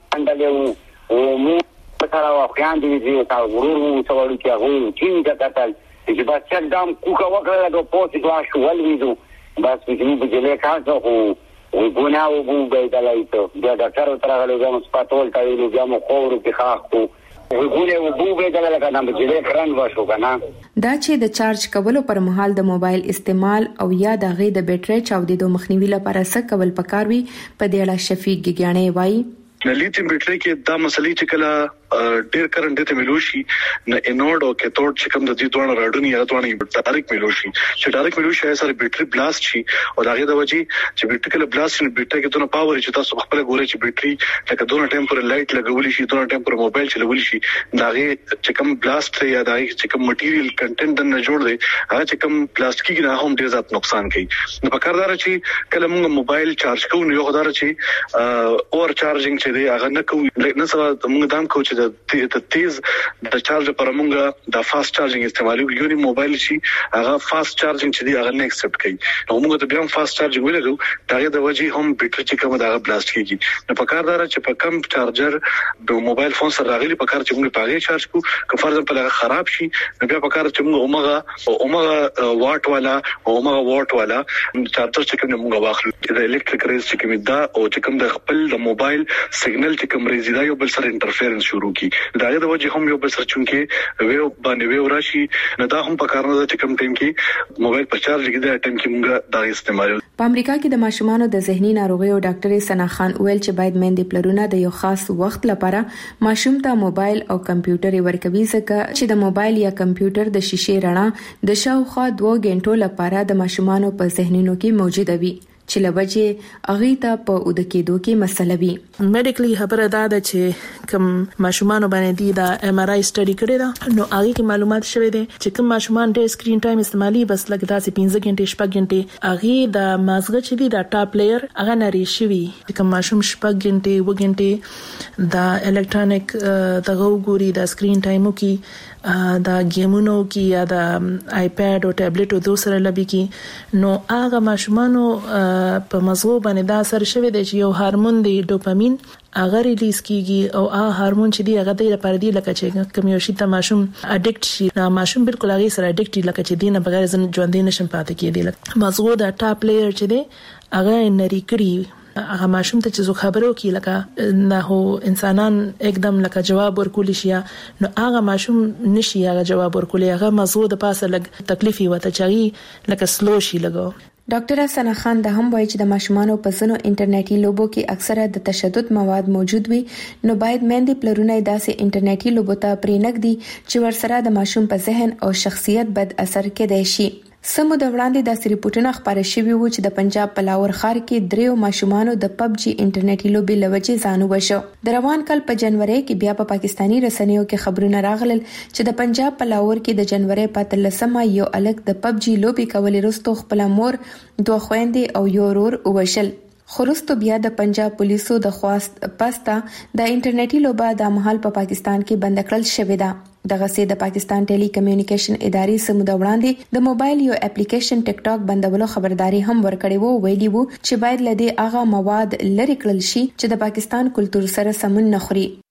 Speaker 4: اندلې او مو سره واخیان دي چې تا ورور مو څوړو کې هغه څنګه کتل چې بس څنګه دام کوکا وکړه لکه پوسټ واش ولویدو بس چې موږ جلې کاڅو او وګونا او وګ دلایته دا ډاکټر تر هغه لږه سپاتول تا ویلو بیا مو خور کې خاخو وګوله وګ دلایته لکه نام جلې کرن واشو کنه.
Speaker 31: دا چې د چارج کولو پر مهال د موبایل استعمال او یا د غي د بیټرۍ چاودېدو مخنیوي لپاره څه کول پکاروي په دې اړه شفیق ګګیانې وایي.
Speaker 3: د لیتیم بیټری کې دا مسلې چې کله ډیر کرنٹ ته ملوشي نه انورډ او کیتود چې کوم د دې دوه راډونی یا دوه ډایرکټ ملوشي چې ډایرکټ ملوشي سره بیټری بلاست شي او داغه د وجې چې بیټری کله بلاست شي بیټری کې دونه پاور چې تاسو خپل ګوري چې بیټری لکه دونه ټیمپر لایټ لګولي شي دونه ټیمپر موبایل چلولي شي داغه چې کوم بلاست یا داغه چې کوم مټیریل کنټینټ نه جوړ دی هغه چې کوم پلاستیکي نه هم ډیر زیات نقصان کوي. نو پکاردار چې کله موږ موبایل چارج کوو نو یو خدای چې اور چارجینګ چې دی هغه نه کوو نه سره موږ دام کوو چې د تیز د چارج پر موږ د فاست چارجینګ استعمالو یو موبایل شي هغه فاست چارجینګ چې دی هغه نه ایکسپټ کوي نو موږ ته بیا فاست چارجینګ ولرو دا د وجې هم بیټری چې کوم دا بلاست کیږي. نو پکاردار چې په کم چارجر د موبایل فون سره راغلي پکار چې موږ پاغه چارج کو که فرض په لغه خراب شي نو بیا پکار چې موږ اومغه اومغه واټ والا اومغه واټ والا چارجر چې کوم موږ واخلو د الکتریک ریز چې کوم دا او چې کوم د خپل د موبایل سیګنل چې کوم ریز دا یو بل سره انټرفیرنس شروع کی دا د وجه هم یو بل سره چونکه ویو باندې ویو راشي نه دا هم په کار نه چې کوم ټیم کې موبایل په چارج کې دا ټیم کې موږ دا استعمال.
Speaker 31: په امریکا کې د ماشومانو د ذهني ناروغیو ډاکټر سنا خان ویل چې باید مېندې پلرونه د یو خاص وخت لپاره ماشوم ته موبایل او کمپیوټر ورکوي ځکه چې د موبایل یا کمپیوټر د شیشې رڼا د شاوخوا دوه غنټو لپاره د ماشومانو په ذهنونو کې موجوده وي چې لوجه اغه ته په ود کېدو کې مسله وي.
Speaker 5: میډیکلی خبره دا ده چې کوم ماشومان باندې دی دا ایم آر آی سټډي کړی دا نو هغه کې معلومات شوه دي چې کوم ماشومان ډېر سکرین ټایم استعمالي بس لکه تاسو پنځه غنټې شپږ غنټې هغه د مازغه چې دی دا ټاپ لیئر هغه نری شوی کوم ماشوم شپږ غنټې و غنټې دا الکترونیک دغه ګوري دا سکرین ټایمو کې دا گیمونو کې یا دا آیپاد او ټابلیټ او دوسر لبي کې نو هغه ماشومانو په مزغو باندې دا اثر شوی دی چې یو هورمون دی ډوپامین هغه ریلیز کیږي او هغه هورمون چې دی هغه د لپاره دی لکه چې کوم یو شی ته ماشوم اډیکټ شي نو ماشوم بالکل هغه سره اډیکټ لکه چې دینه بغیر ژوند نشم پاتې کېدی لکه مزغو دا ټاپ لیئر چې دی هغه نری کړی هغه ماشوم ته چې زو خبرو کې لکه نه هو انسانان एकदम لکه جواب ورکول شي نو هغه ماشوم نشي هغه جواب ورکول هغه مزغو د پاسه لګ تکلیفي وته چاري لکه سلو شي لګو.
Speaker 31: ډاکټر سنا خان د هم وایي چې د ماشومانو په ځینو انټرنیټي لوبو کې اکثره د تشدد مواد موجود وي نو باید مېندې پلرونه داسې انټرنیټي لوبو ته پرېنګ دي چې ورسره د ماشوم په ذهن او شخصیت بد اثر کېدای شي. سمو د وړاندې د ریپورتونو خبره شوی و چې د پنجاب په لاور ښار کې دریو ماشومانو د پب جی انټرنیټي لوبي لوجې ځانو وشو. د روان کال په جنوري کې بیا په پاکستانی رسنیو کې خبرونه راغلل چې د پنجاب په لاور کې د جنوري په تلسمه یو الګ د پب جی لوبي کولې رستو خپل مور دوه خويندې او یو ورور وشل. خورستو بیا د پنجاب پولیسو د خواست پستا د انټرنیټي لوبه د محل په پاکستان کې بند کړل شوې ده. دغه سي د پاکستان ټيلي کمیونیکیشن ادارې سمو د وړاندې د موبایل یو اپلیکیشن ټیک ټاک بندولو خبرداري هم ورکړې وو، ویلي وو چې باید لدی هغه مواد لری کړل شي چې د پاکستان کلتور سره سمون نه خوري.